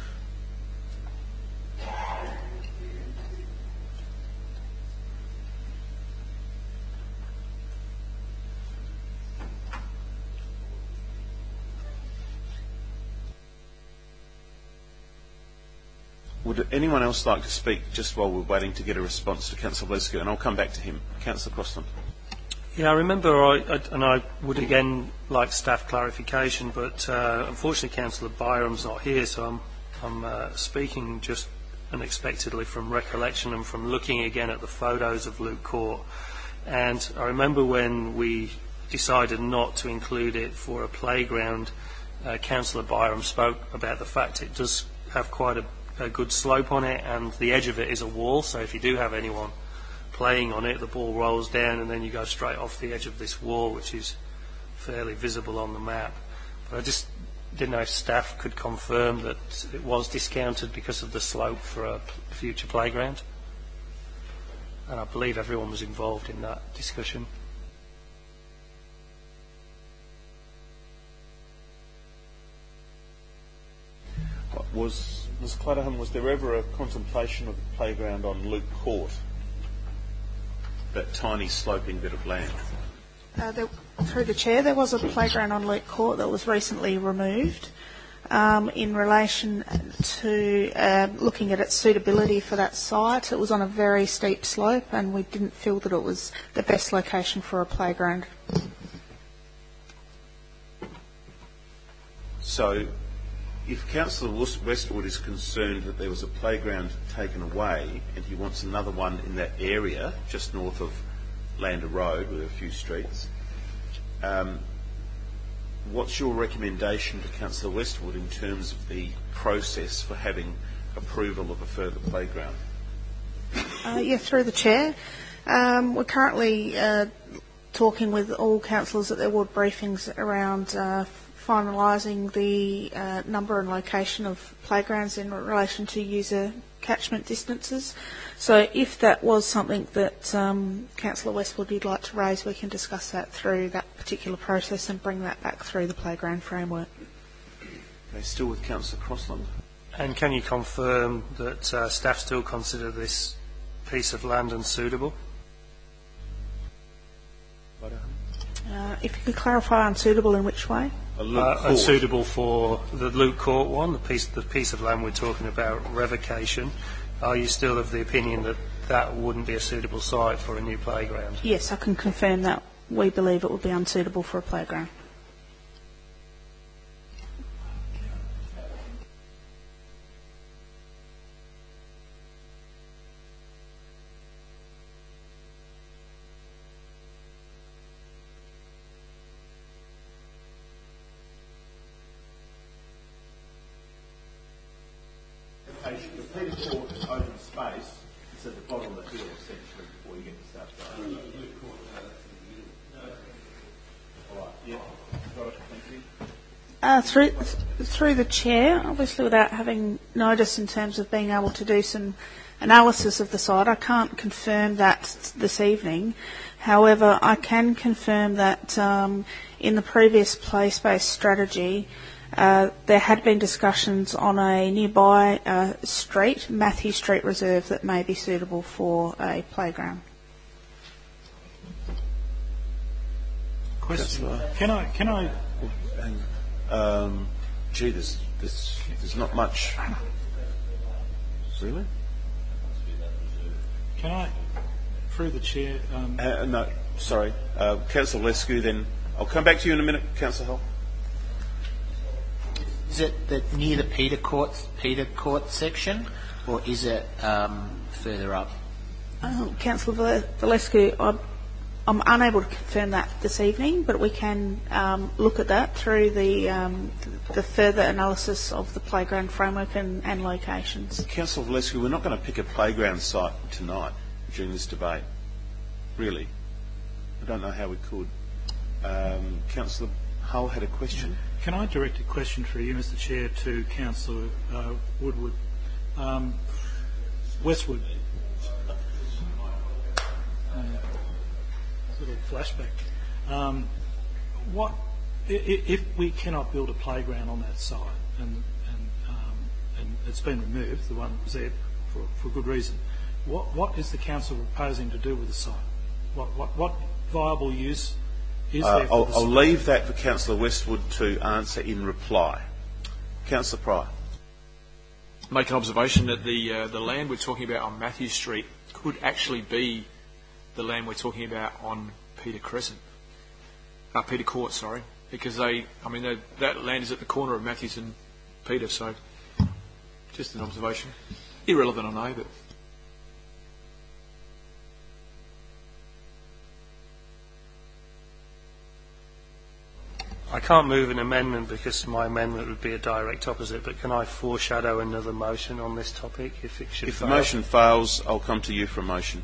Would anyone else like to speak just while we're waiting to get a response to Councillor Valescu? And I'll come back to him. Councillor Crossland. Yeah, I remember, and I would again like staff clarification, but unfortunately Councillor Byram's not here, so I'm speaking just unexpectedly from recollection and from looking again at the photos of Luke Court. And I remember when we decided not to include it for a playground, Councillor Byram spoke about the fact it does have quite a good slope on it, and the edge of it is a wall, so if you do have anyone playing on it, the ball rolls down and then you go straight off the edge of this wall, which is fairly visible on the map. But I just didn't know if staff could confirm that it was discounted because of the slope for a future playground. And I believe everyone was involved in that discussion. Ms Clatterham, was there ever a contemplation of the playground on Luke Court? That tiny sloping bit of land? Through the Chair, there was a playground on Luke Court that was recently removed in relation to looking at its suitability for that site. It was on a very steep slope and we didn't feel that it was the best location for a playground. So, if Councillor Westwood is concerned that there was a playground taken away and he wants another one in that area, just north of Lander Road with a few streets, what's your recommendation to Councillor Westwood in terms of the process for having approval of a further playground? Through the Chair. We're currently talking with all councillors at their ward briefings around finalising the number and location of playgrounds in relation to user catchment distances. So if that was something that Councillor Westwood would like to raise, we can discuss that through that particular process and bring that back through the playground framework. Okay, still with Councillor Crossland. And can you confirm that staff still consider this piece of land unsuitable? If you could clarify unsuitable in which way? Unsuitable for the Luke Court one, the piece of land we're talking about, revocation. Are you still of the opinion that that wouldn't be a suitable site for a new playground? Yes, I can confirm that we believe it would be unsuitable for a playground. The Peter Court open space is at the bottom of the hill, essentially, before you get to South Road. All right, yeah, got it, thank you. Through the Chair, obviously without having notice in terms of being able to do some analysis of the site, I can't confirm that this evening. However, I can confirm that in the previous play space strategy, there had been discussions on a nearby street, Matthew Street Reserve, that may be suitable for a playground. Question. Can I? Gee, there's not much. Really? Can I, through the Chair? No, sorry, Councillor Valescu. Then I'll come back to you in a minute, Councillor Hull. Is it near the Peter Court section, or is it further up? Councillor Valescu, I'm unable to confirm that this evening, but we can look at that through the further analysis of the playground framework and locations. Councillor Valescu, we're not going to pick a playground site tonight during this debate. Really. I don't know how we could. Councillor Hull had a question. Can I direct a question through you, Mr Chair, to Councillor Woodward? Westwood. Sort of flashback. What if we cannot build a playground on that site, and it's been removed, the one that was there for good reason? What is the council proposing to do with the site? What viable use is there for the site? I'll leave that for Councillor Westwood to answer in reply. Councillor Pryor. Make an observation that the land we're talking about on Matthew Street could actually be the land we're talking about on Peter Court, sorry, because that land is at the corner of Matthews and Peter, so just an observation. Irrelevant, I know, but. I can't move an amendment because my amendment would be a direct opposite, but can I foreshadow another motion on this topic if it should fail? If the motion fails, I'll come to you for a motion.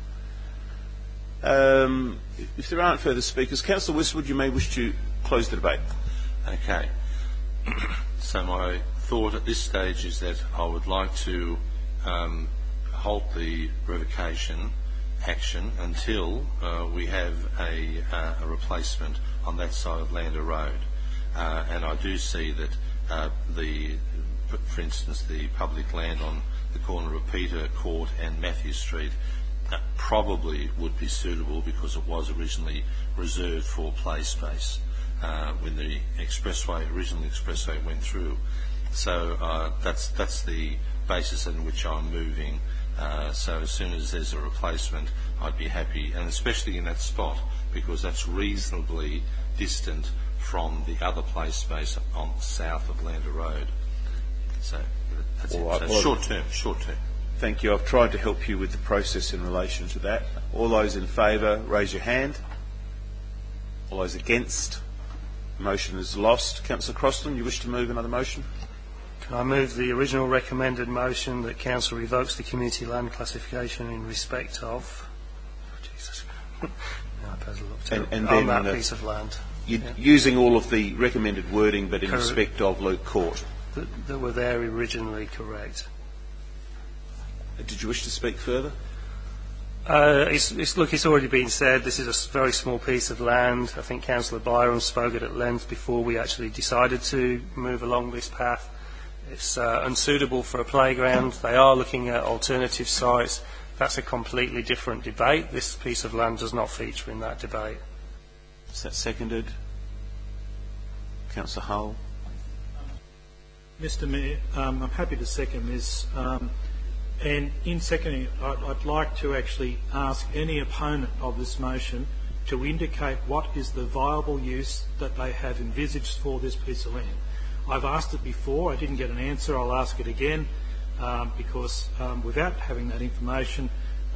If there aren't further speakers, Councillor Westwood, you may wish to close the debate. Okay. So my thought at this stage is that I would like to halt the revocation action until we have a replacement on that side of Lander Road. And I do see that for instance, the public land on the corner of Peter Court and Matthew Street probably would be suitable because it was originally reserved for play space when the original expressway went through. So that's the basis in which I'm moving. So as soon as there's a replacement, I'd be happy, and especially in that spot, because that's reasonably distant from the other play space on south of Lander Road. So that's it. Right, So short term. Thank you. I've tried to help you with the process in relation to that. All those in favour, raise your hand. All those against? Motion is lost. Councillor Crossland, you wish to move another motion? Can I move the original recommended motion that Council revokes the community land classification in respect of... Jesus. And on then that piece of land. Using all of the recommended wording, but in respect of Luke Court. That were there originally, correct. Did you wish to speak further? It's already been said, this is a very small piece of land. I think Councillor Byram spoke it at length before we actually decided to move along this path. It's unsuitable for a playground. They are looking at alternative sites. That's a completely different debate. This piece of land does not feature in that debate. Is that seconded? Councillor Hull? Mr Mayor, I'm happy to second this. And in seconding it, I'd like to actually ask any opponent of this motion to indicate what is the viable use that they have envisaged for this piece of land. I've asked it before, I didn't get an answer, I'll ask it again, because without having that information,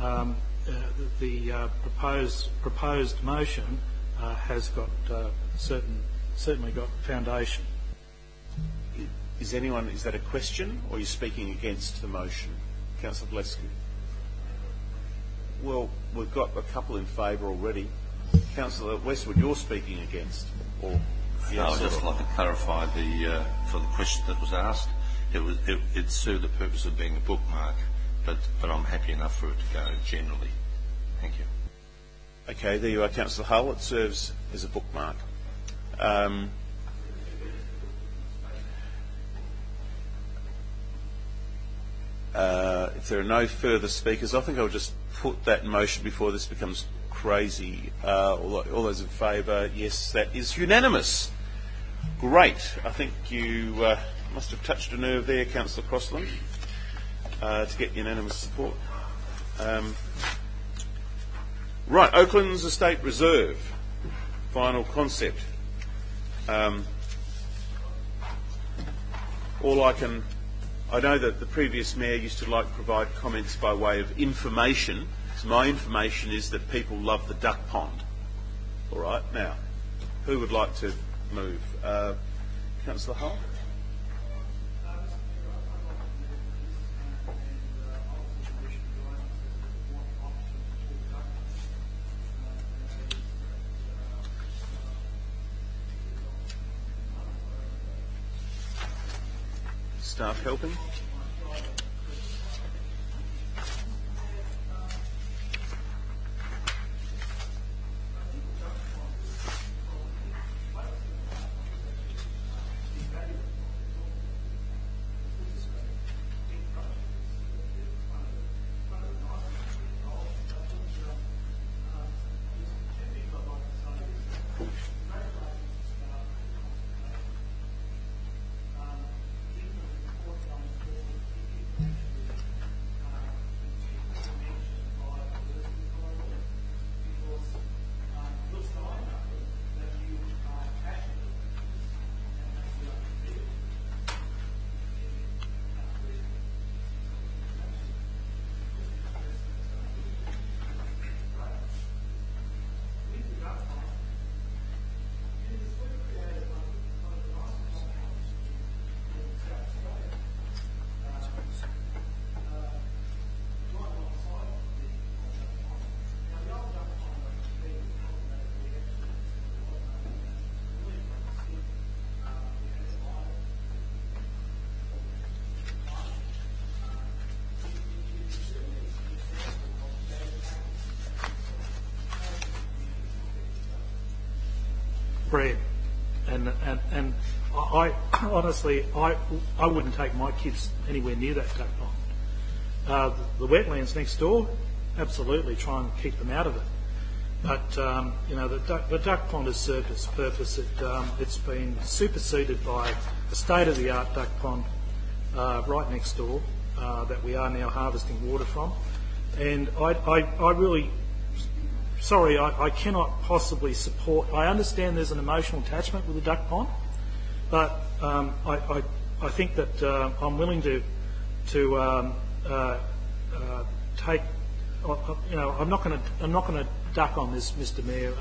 the proposed motion has got certainly got foundation. Is that a question, or are you speaking against the motion? Councillor Valescu. Well, we've got a couple in favour already. Councillor Westwood, you're speaking against, or I would just like to clarify for the question that was asked. It served the purpose of being a bookmark, but I'm happy enough for it to go generally. Thank you. Okay, there you are, Councillor Hull. It serves as a bookmark. If there are no further speakers, I think I'll just put that motion before this becomes crazy. All those in favour, yes, that is unanimous. Great. I think you must have touched a nerve there, Councillor Crossland, to get unanimous support. Right, Oaklands Estate Reserve, final concept. I know that the previous mayor used to like to provide comments by way of information, So my information is that people love the duck pond. All right, now, who would like to move? Councillor Hull? Staff helping? Bred, and I honestly I wouldn't take my kids anywhere near that duck pond. The wetlands next door, absolutely try and keep them out of it. But the duck pond has served its purpose. It's been superseded by a state-of-the-art duck pond right next door that we are now harvesting water from. And I really. Sorry, I cannot possibly support. I understand there's an emotional attachment with the duck pond, but I think that I'm willing to take. I'm not going to duck on this, Mr. Mayor.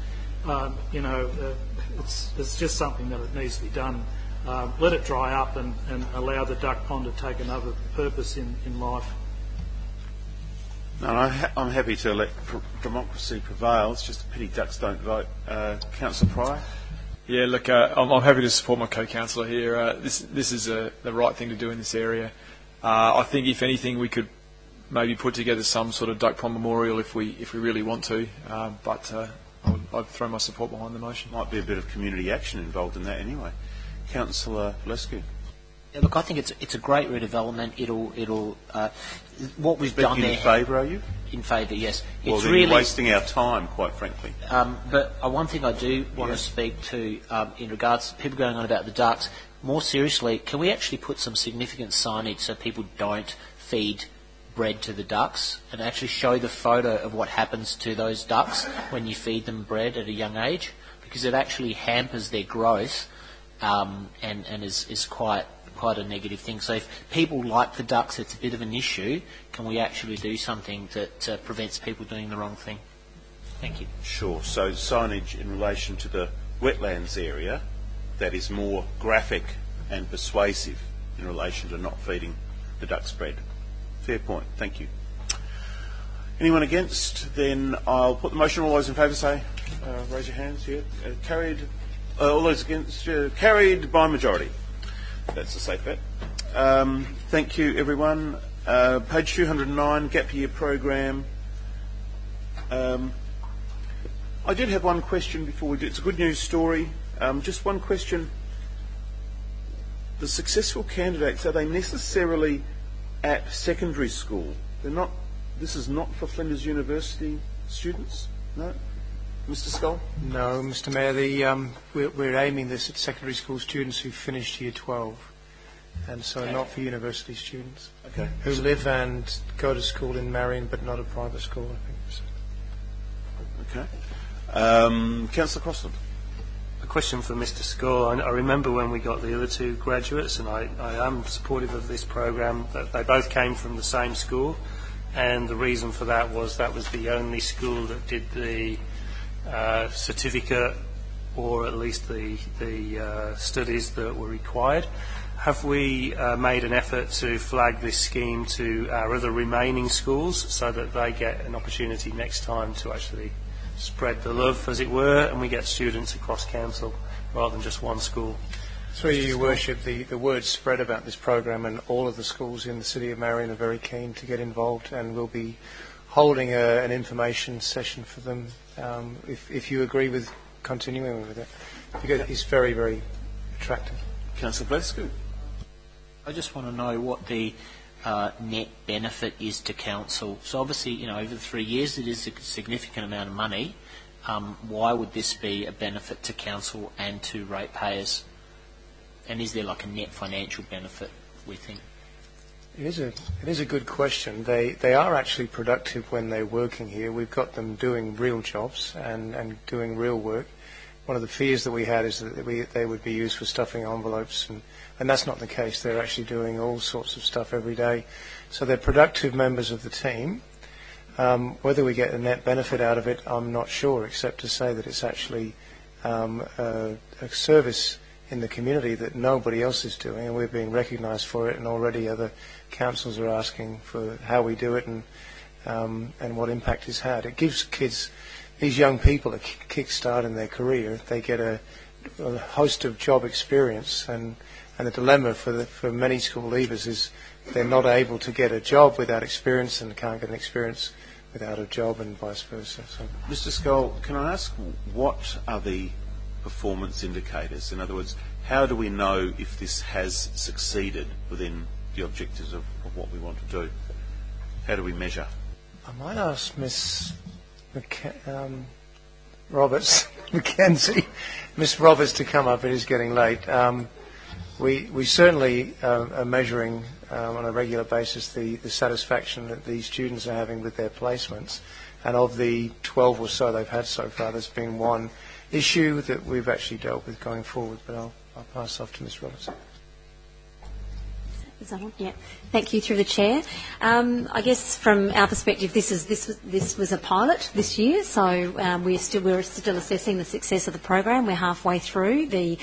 It's just something that it needs to be done. Let it dry up and allow the duck pond to take another purpose in life. No, I'm happy to let democracy prevail. It's just a pity ducks don't vote. Councillor Pryor? Yeah, look, I'm happy to support my co-councillor here. This is the right thing to do in this area. I think, if anything, we could maybe put together some sort of duck pond memorial if we really want to. But I'd throw my support behind the motion. Might be a bit of community action involved in that anyway. Councillor Lescu? Yeah, look, I think it's a great redevelopment. It'll what we've done there. In favour, are you? In favour, yes. Well, it's then really you're wasting our time, quite frankly. But one thing I do want to speak to in regards to people going on about the ducks. More seriously, can we actually put some significant signage so people don't feed bread to the ducks, and actually show the photo of what happens to those ducks when you feed them bread at a young age? Because it actually hampers their growth and is quite a negative thing. So if people like the ducks, it's a bit of an issue. Can we actually do something that prevents people doing the wrong thing? Thank you. Sure. So signage in relation to the wetlands area that is more graphic and persuasive in relation to not feeding the ducks bread. Fair point. Thank you. Anyone against? Then I'll put the motion. All those in favour say, raise your hands. Yeah. Carried. All those against? Carried by majority. That's a safe bet. Thank you, everyone. Page 209, Gap Year Program. I did have one question before we do. It's a good news story. Just one question. The successful candidates, are they necessarily at secondary school? They're not. This is not for Flinders University students? No? Mr. Scull? No, Mr. Mayor. We're aiming this at secondary school students who finished Year 12, and so not for university students who live and go to school in Marion, but not a private school, I think. Okay. Councillor Crossland. A question for Mr. Scull. I remember when we got the other two graduates, and I am supportive of this program, that they both came from the same school. and the reason for that was the only school that did the certificate, or at least the studies that were required. Have we made an effort to flag this scheme to our other remaining schools so that they get an opportunity next time to actually spread the love, as it were, and we get students across council rather than just one school? Through you, Your Worship, the word spread about this program, and all of the schools in the City of Marion are very keen to get involved, and we'll be holding an information session for them if you agree with continuing with it, because it's very, very attractive. Councillor Bledisku. I just want to know what the net benefit is to council. So obviously, over the 3 years it is a significant amount of money. Why would this be a benefit to council and to ratepayers? And is there like a net financial benefit, we think? It is a good question. They are actually productive when they're working here. We've got them doing real jobs and doing real work. One of the fears that we had is that they would be used for stuffing envelopes, and that's not the case. They're actually doing all sorts of stuff every day. So they're productive members of the team. Whether we get a net benefit out of it, I'm not sure, except to say that it's actually a service in the community that nobody else is doing, and we're being recognised for it, and already other councils are asking for how we do it and what impact it's had. It gives kids, these young people, a kick-start in their career. They get a host of job experience, and the dilemma for many school leavers is they're not able to get a job without experience and can't get an experience without a job, and vice versa. So, Mr. Scull, can I ask, what are the performance indicators? In other words, how do we know if this has succeeded within the objectives of what we want to do? How do we measure? I might ask Miss Roberts, Mackenzie, Miss Roberts to come up. It is getting late. We certainly are measuring on a regular basis the satisfaction that these students are having with their placements. And of the 12 or so they've had so far, there's been one issue that we've actually dealt with going forward. But I'll pass off to Ms. Roberts. Is that on? Yeah. Thank you, through the chair. I guess from our perspective, this was a pilot this year, so we're still assessing the success of the program. We're halfway through the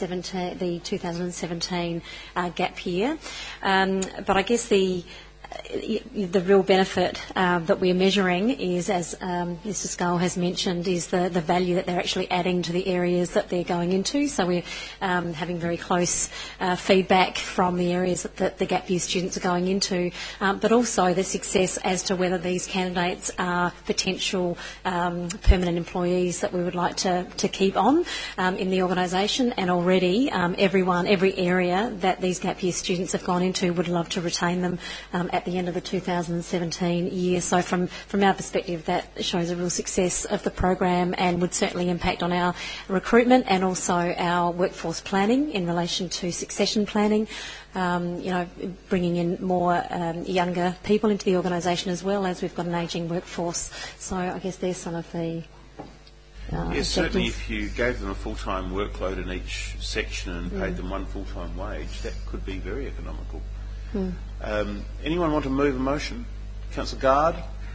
2017 gap year, but I guess the real benefit that we're measuring is, as Mr. Scull has mentioned, is the value that they're actually adding to the areas that they're going into. So we're having very close feedback from the areas that the gap year students are going into, but also the success as to whether these candidates are potential permanent employees that we would like to keep on in the organisation. And already every area that these gap year students have gone into would love to retain them at the end of the 2017 year. So from our perspective, that shows a real success of the program and would certainly impact on our recruitment and also our workforce planning in relation to succession planning, bringing in more younger people into the organisation, as well as we've got an ageing workforce. So I guess there's some of the yes, certainly if you gave them a full-time workload in each section and paid them one full-time wage, that could be very economical. Anyone want to move a motion? Councillor Gard?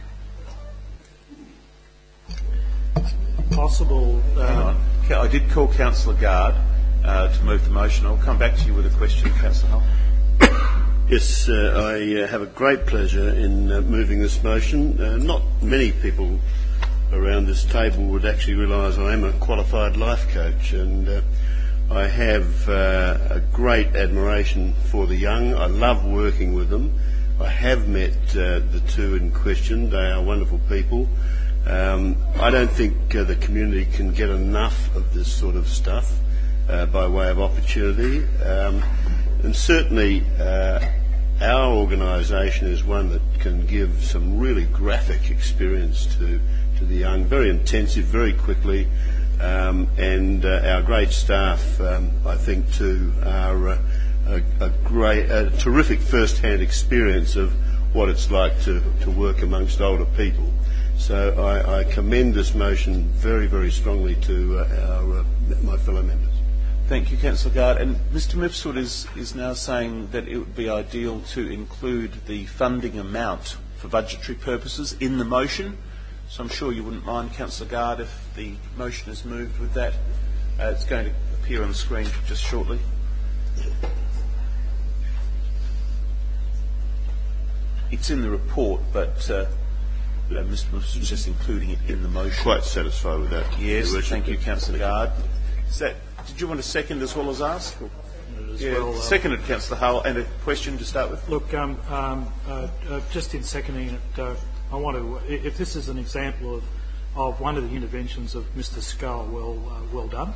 Possible. Hang on. I did call Councillor Gard to move the motion. I'll come back to you with a question, Councillor Hull. Yes, I have a great pleasure in moving this motion. Not many people around this table would actually realise I am a qualified life coach, and I have a great admiration for the young. I love working with them. I have met the two in question. They are wonderful people. I don't think the community can get enough of this sort of stuff by way of opportunity. And certainly our organisation is one that can give some really graphic experience to the young, very intensive, very quickly. And our great staff, I think, too, are a terrific first-hand experience of what it's like to work amongst older people. So I commend this motion very, very strongly to my fellow members. Thank you, Councillor Gard. And Mr. Mifsud is now saying that it would be ideal to include the funding amount for budgetary purposes in the motion. So I'm sure you wouldn't mind, Councillor Gard, if the motion is moved with that. It's going to appear on the screen just shortly. It's in the report, but Mr. was just including it in the motion. Quite satisfied with that. Yes, thank you, Councillor Gard. Did you want to second as well as ask? Seconded, Councillor Hull. And a question to start with? Look, just in seconding it, I want to, if this is an example of one of the interventions of Mr. Scull, well done.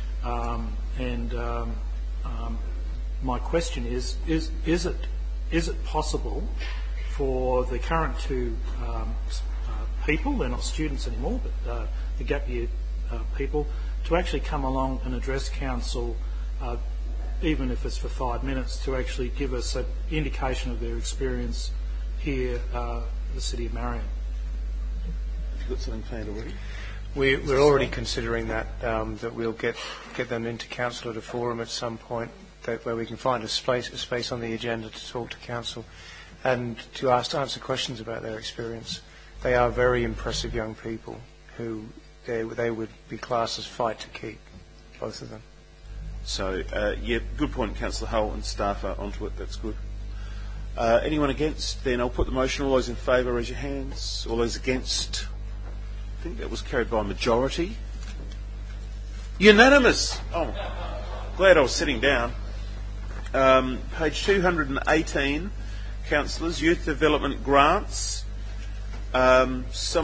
My question is it possible for the current two people, they're not students anymore, but the gap year people, to actually come along and address council, even if it's for 5 minutes, to actually give us an indication of their experience here in the City of Marion? Have you got something planned already? We're already considering that we'll get them into council at a forum at some point where we can find a space on the agenda to talk to council and to answer questions about their experience. They are very impressive young people who they would be classed as fight to keep, both of them. So, good point, Councillor Hull, and staff are onto it. That's good. Anyone against? Then I'll put the motion. All those in favour, raise your hands. All those against? I think that was carried by a majority. Unanimous. Oh, glad I was sitting down. Page 218, councillors, youth development grants. A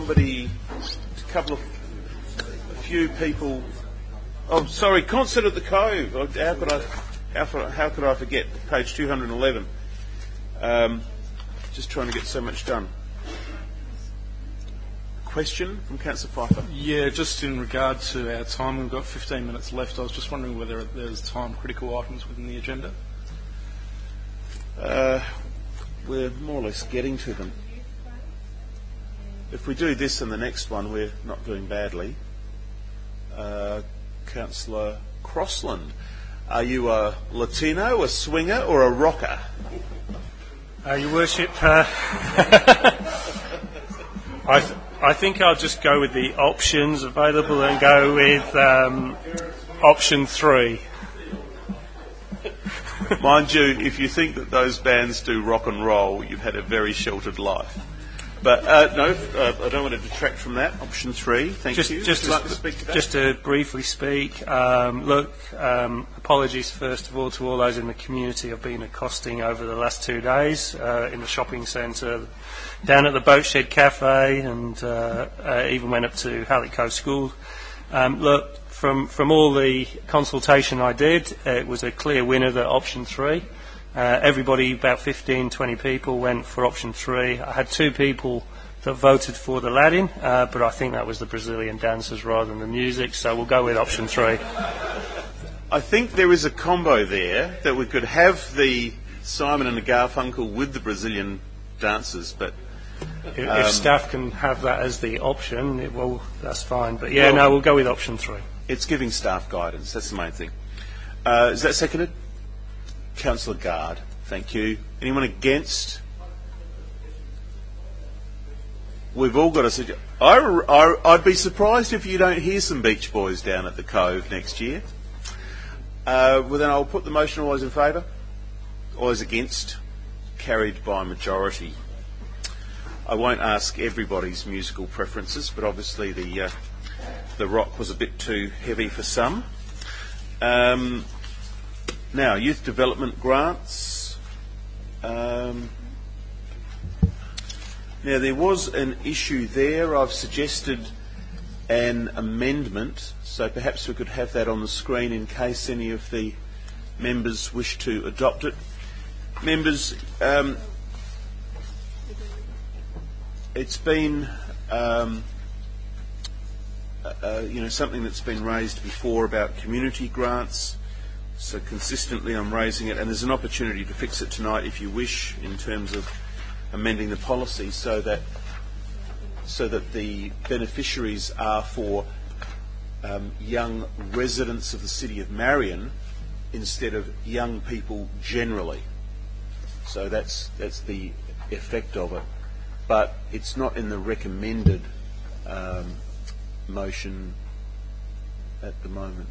few people. Oh, sorry, concert at the Cove. How could I forget? Page 211. Just trying to get so much done. Question from Councillor Pfeiffer. Yeah, just in regard to our time, we've got 15 minutes left. I was just wondering whether there's time-critical items within the agenda. We're more or less getting to them. If we do this and the next one, we're not doing badly. Councillor Crossland, are you a Latino, a swinger, or a rocker? Your Worship, I think I'll just go with the options available and go with option 3. Mind you, if you think that those bands do rock and roll, you've had a very sheltered life. But no, I don't want to detract from that. Option 3, thank you. Just to briefly speak, apologies first of all to all those in the community I've been accosting over the last 2 days in the shopping centre, down at the Boatshed Cafe, and even went up to Hallett Cove School. From all the consultation I did, it was a clear winner that option 3. Everybody, about 15, 20 people, went for option 3. I had 2 people that voted for the Latin, but I think that was the Brazilian dancers rather than the music, so we'll go with option 3. I think there is a combo there that we could have the Simon and the Garfunkel with the Brazilian dancers, but if staff can have that as the option, that's fine. But we'll go with option 3. It's giving staff guidance, that's the main thing. Is that seconded? Councillor Gard, thank you. Anyone against? We've all got a suggestion. I'd be surprised if you don't hear some Beach Boys down at the Cove next year. Then I'll put the motion. All those in favour? All those against? Carried by majority. I won't ask everybody's musical preferences, but obviously the rock was a bit too heavy for some. Now, youth development grants. Now, there was an issue there. I've suggested an amendment, so perhaps we could have that on the screen in case any of the members wish to adopt it. Members, it's been something that's been raised before about community grants. So consistently I'm raising it, and there's an opportunity to fix it tonight if you wish, in terms of amending the policy so that the beneficiaries are for young residents of the City of Marion instead of young people generally. So that's the effect of it. but it's not in the recommended motion at the moment.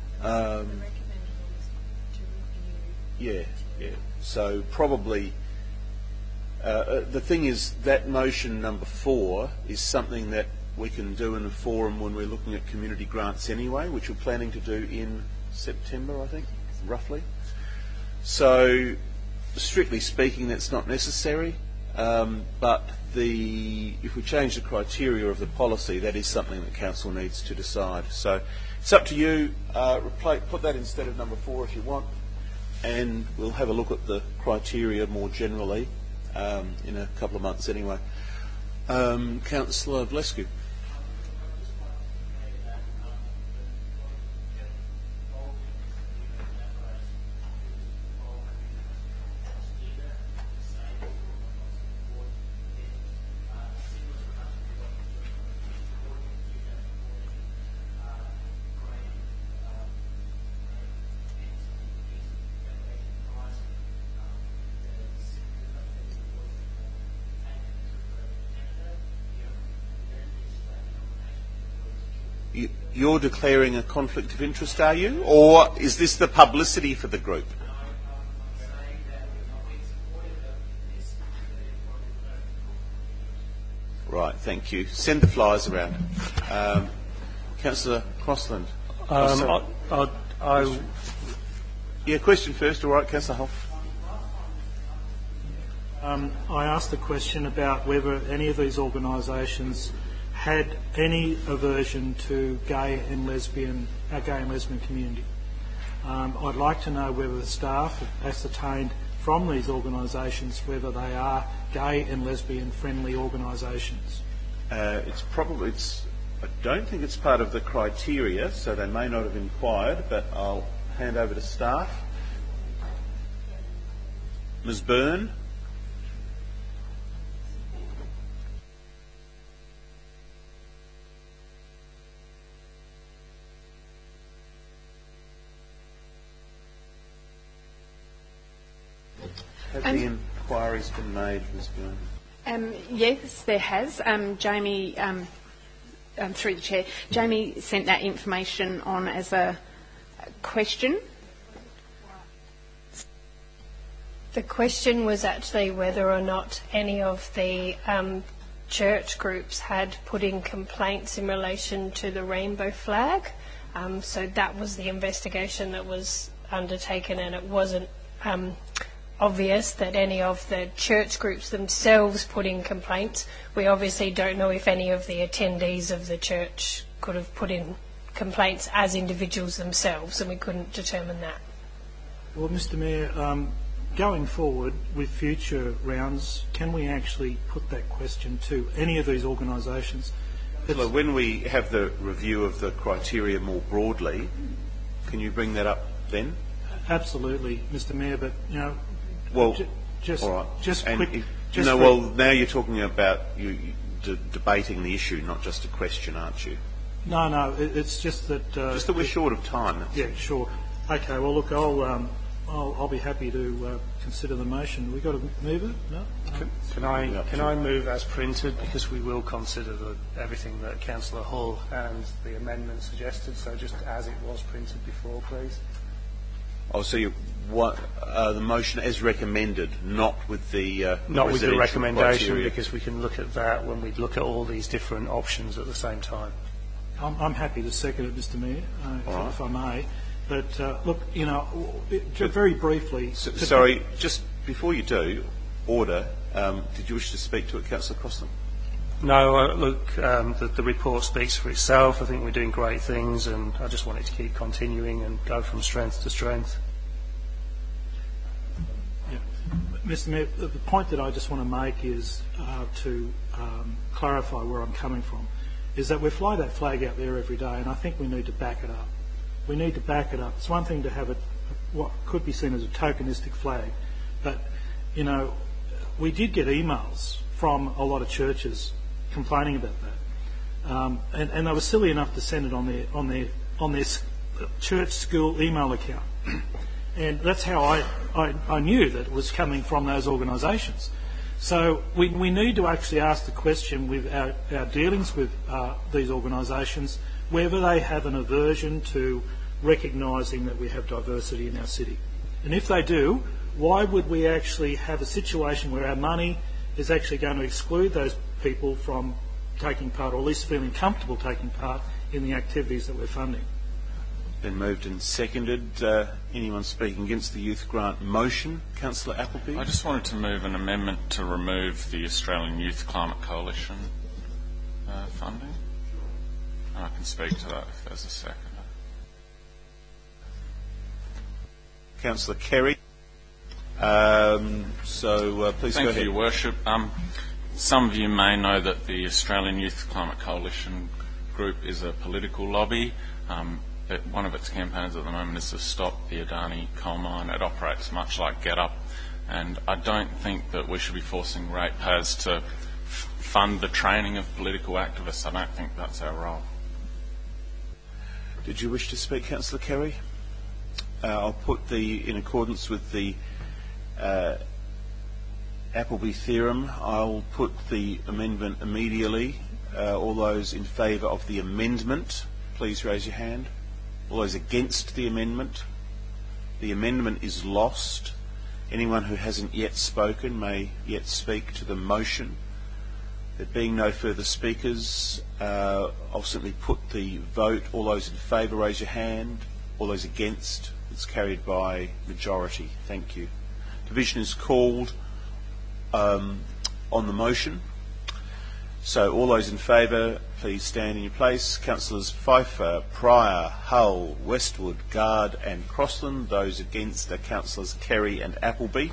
Yeah. So probably the thing is that motion number 4 is something that we can do in the forum when we're looking at community grants anyway, which we're planning to do in September, I think, roughly. So strictly speaking, that's not necessary. But if we change the criteria of the policy, that is something that council needs to decide. So it's up to you. Put that instead of number 4 if you want, and we'll have a look at the criteria more generally in a couple of months anyway. Councillor Blescu. You're declaring a conflict of interest, are you? Or is this the publicity for the group? Right, thank you. Send the flyers around. Councillor Crossland. Yeah, question first. All right, Councillor Hull. I asked a question about whether any of these organisations had any aversion to gay and lesbian community. I'd like to know whether the staff have ascertained from these organisations whether they are gay and lesbian friendly organisations. I don't think it's part of the criteria, so they may not have inquired, but I'll hand over to staff. Ms. Byrne. Have the inquiries been made, Ms. Byrne? Yes, there has. Jamie, through the Chair, Jamie sent that information on as a question. The question was actually whether or not any of the church groups had put in complaints in relation to the rainbow flag. So that was the investigation that was undertaken, and it wasn't obvious that any of the church groups themselves put in complaints. We obviously don't know if any of the attendees of the church could have put in complaints as individuals themselves, and we couldn't determine that. Well, Mr. Mayor, going forward with future rounds, can we actually put that question to any of these organisations? Well, when we have the review of the criteria more broadly, can you bring that up then? Absolutely, Mr. Mayor, but, you know... Well, just all right. Just and quick... now you're talking about you debating the issue, not just a question, aren't you? No, it's just that... just that we're short of time. Yeah, sure. Okay, well, look, I'll be happy to consider the motion. We've got to move it? No? Can I move as printed, because we will consider everything that Councillor Hull and the amendment suggested, so just as it was printed before, please. Oh, so the motion as recommended, not with the not with the recommendation, criteria. because we can look at that when we look at all these different options at the same time. I'm happy to second it, Mr. Mayor, if I may. But look, you know, very briefly. Sorry, just before you do, order. Did you wish to speak to it, Councillor Crossland? No, look, the report speaks for itself. I think we're doing great things, and I just want it to keep continuing and go from strength to strength. Yeah. Mr. Mayor, the point that I just want to make is to clarify where I'm coming from, is that we fly that flag out there every day, and I think we need to back it up. We need to back it up. It's one thing to have what could be seen as a tokenistic flag, but, you know, we did get emails from a lot of churches complaining about that, and they were silly enough to send it on their church school email account, and that's how I knew that it was coming from those organisations. So we need to actually ask the question with our dealings with these organisations whether they have an aversion to recognising that we have diversity in our city. And if they do, why would we actually have a situation where our money is actually going to exclude those people from taking part, or at least feeling comfortable taking part in the activities that we're funding? Been moved and seconded. Anyone speaking against the youth grant motion? Councillor Appleby. I just wanted to move an amendment to remove the Australian Youth Climate Coalition funding. And I can speak to that if there's a second. Councillor Kerry. Please go ahead. Thank you, Your Worship. Some of you may know that the Australian Youth Climate Coalition group is a political lobby. One of its campaigns at the moment is to stop the Adani coal mine. It operates much like GetUp, and I don't think that we should be forcing ratepayers to fund the training of political activists. I don't think that's our role. Did you wish to speak, Councillor Kerry? I'll put in accordance with the Appleby theorem, I'll put the amendment immediately. All those in favour of the amendment, please raise your hand. All those against the amendment? The amendment is lost. Anyone who hasn't yet spoken may yet speak to the motion. There being no further speakers, I'll simply put the vote. All those in favour, raise your hand. All those against? It's carried by majority. Thank you. Division is called on the motion. So all those in favour, please stand in your place. Councillors Pfeiffer, Pryor, Hull, Westwood, Guard and Crossland. Those against are Councillors Kerry and Appleby.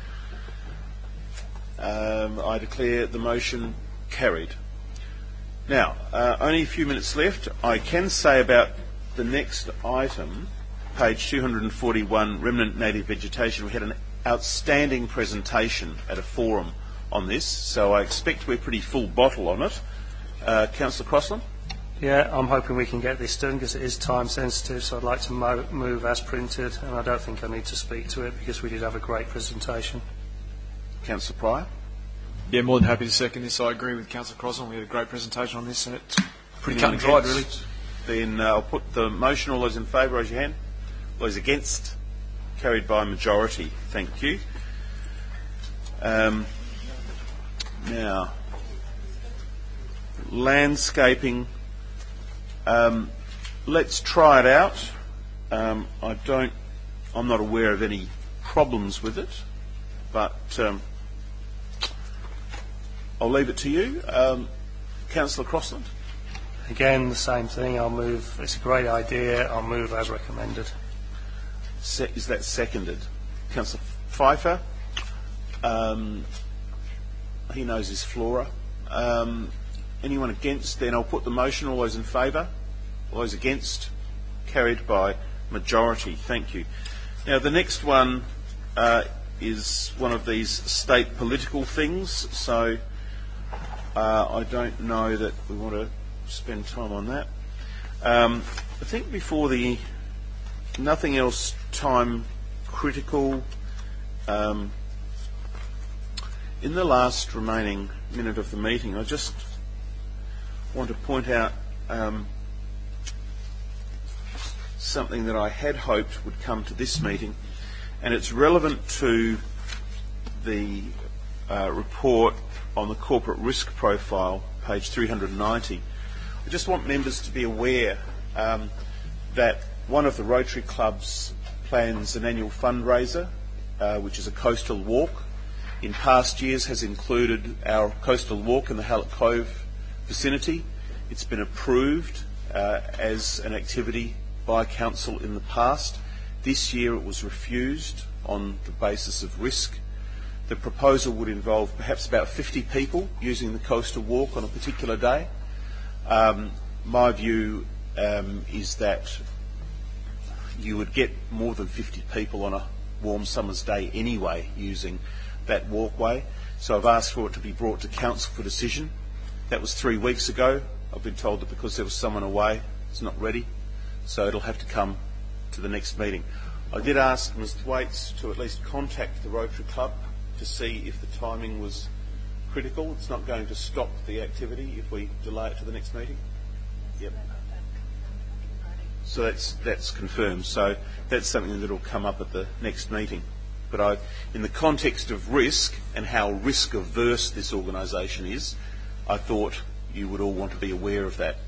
I declare the motion carried. Now, only a few minutes left. I can say about the next item, page 241, Remnant Native Vegetation. We had an outstanding presentation at a forum on this, so I expect we're pretty full bottle on it. Councillor Crossland? Yeah, I'm hoping we can get this done because it is time sensitive, so I'd like to move as printed, and I don't think I need to speak to it because we did have a great presentation. Councillor Pryor? Yeah, more than happy to second this. I agree with Councillor Crossland. We had a great presentation on this, and it's pretty cut and dried, really. Then I'll put the motion. All those in favour, raise your hand. All those against? Carried by majority. Thank you. Now, landscaping. Let's try it out. I'm not aware of any problems with it, but I'll leave it to you. Councillor Crossland? Again, the same thing. I'll move. It's a great idea. I'll move as recommended. Is that seconded? Councillor Pfeiffer? He knows his flora. Anyone against? Then I'll put the motion. All those in favour? All those against? Carried by majority. Thank you. Now, the next one is one of these state political things, so I don't know that we want to spend time on that. I think before nothing else time critical. In the last remaining minute of the meeting, I just want to point out something that I had hoped would come to this meeting, and it's relevant to the report on the corporate risk profile, page 390. I just want members to be aware that one of the Rotary clubs plans an annual fundraiser, which is a coastal walk. In past years has included our coastal walk in the Hallett Cove vicinity. It's been approved as an activity by council in the past. This year it was refused on the basis of risk. The proposal would involve perhaps about 50 people using the coastal walk on a particular day. My view is that you would get more than 50 people on a warm summer's day anyway using that walkway. So I've asked for it to be brought to council for decision. That was 3 weeks ago. I've been told that because there was someone away, it's not ready. So it'll have to come to the next meeting. I did ask Ms. Thwaites to at least contact the Rotary Club to see if the timing was critical. It's not going to stop the activity if we delay it to the next meeting. Yep. So that's confirmed. So that's something that will come up at the next meeting. But in the context of risk and how risk averse this organisation is, I thought you would all want to be aware of that.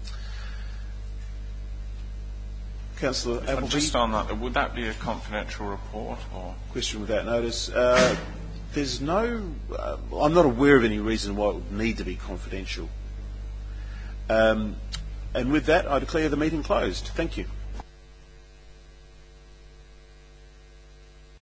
Councillor Appleby. Just on that, would that be a confidential report or question without notice? There's no. I'm not aware of any reason why it would need to be confidential. And with that, I declare the meeting closed. Thank you.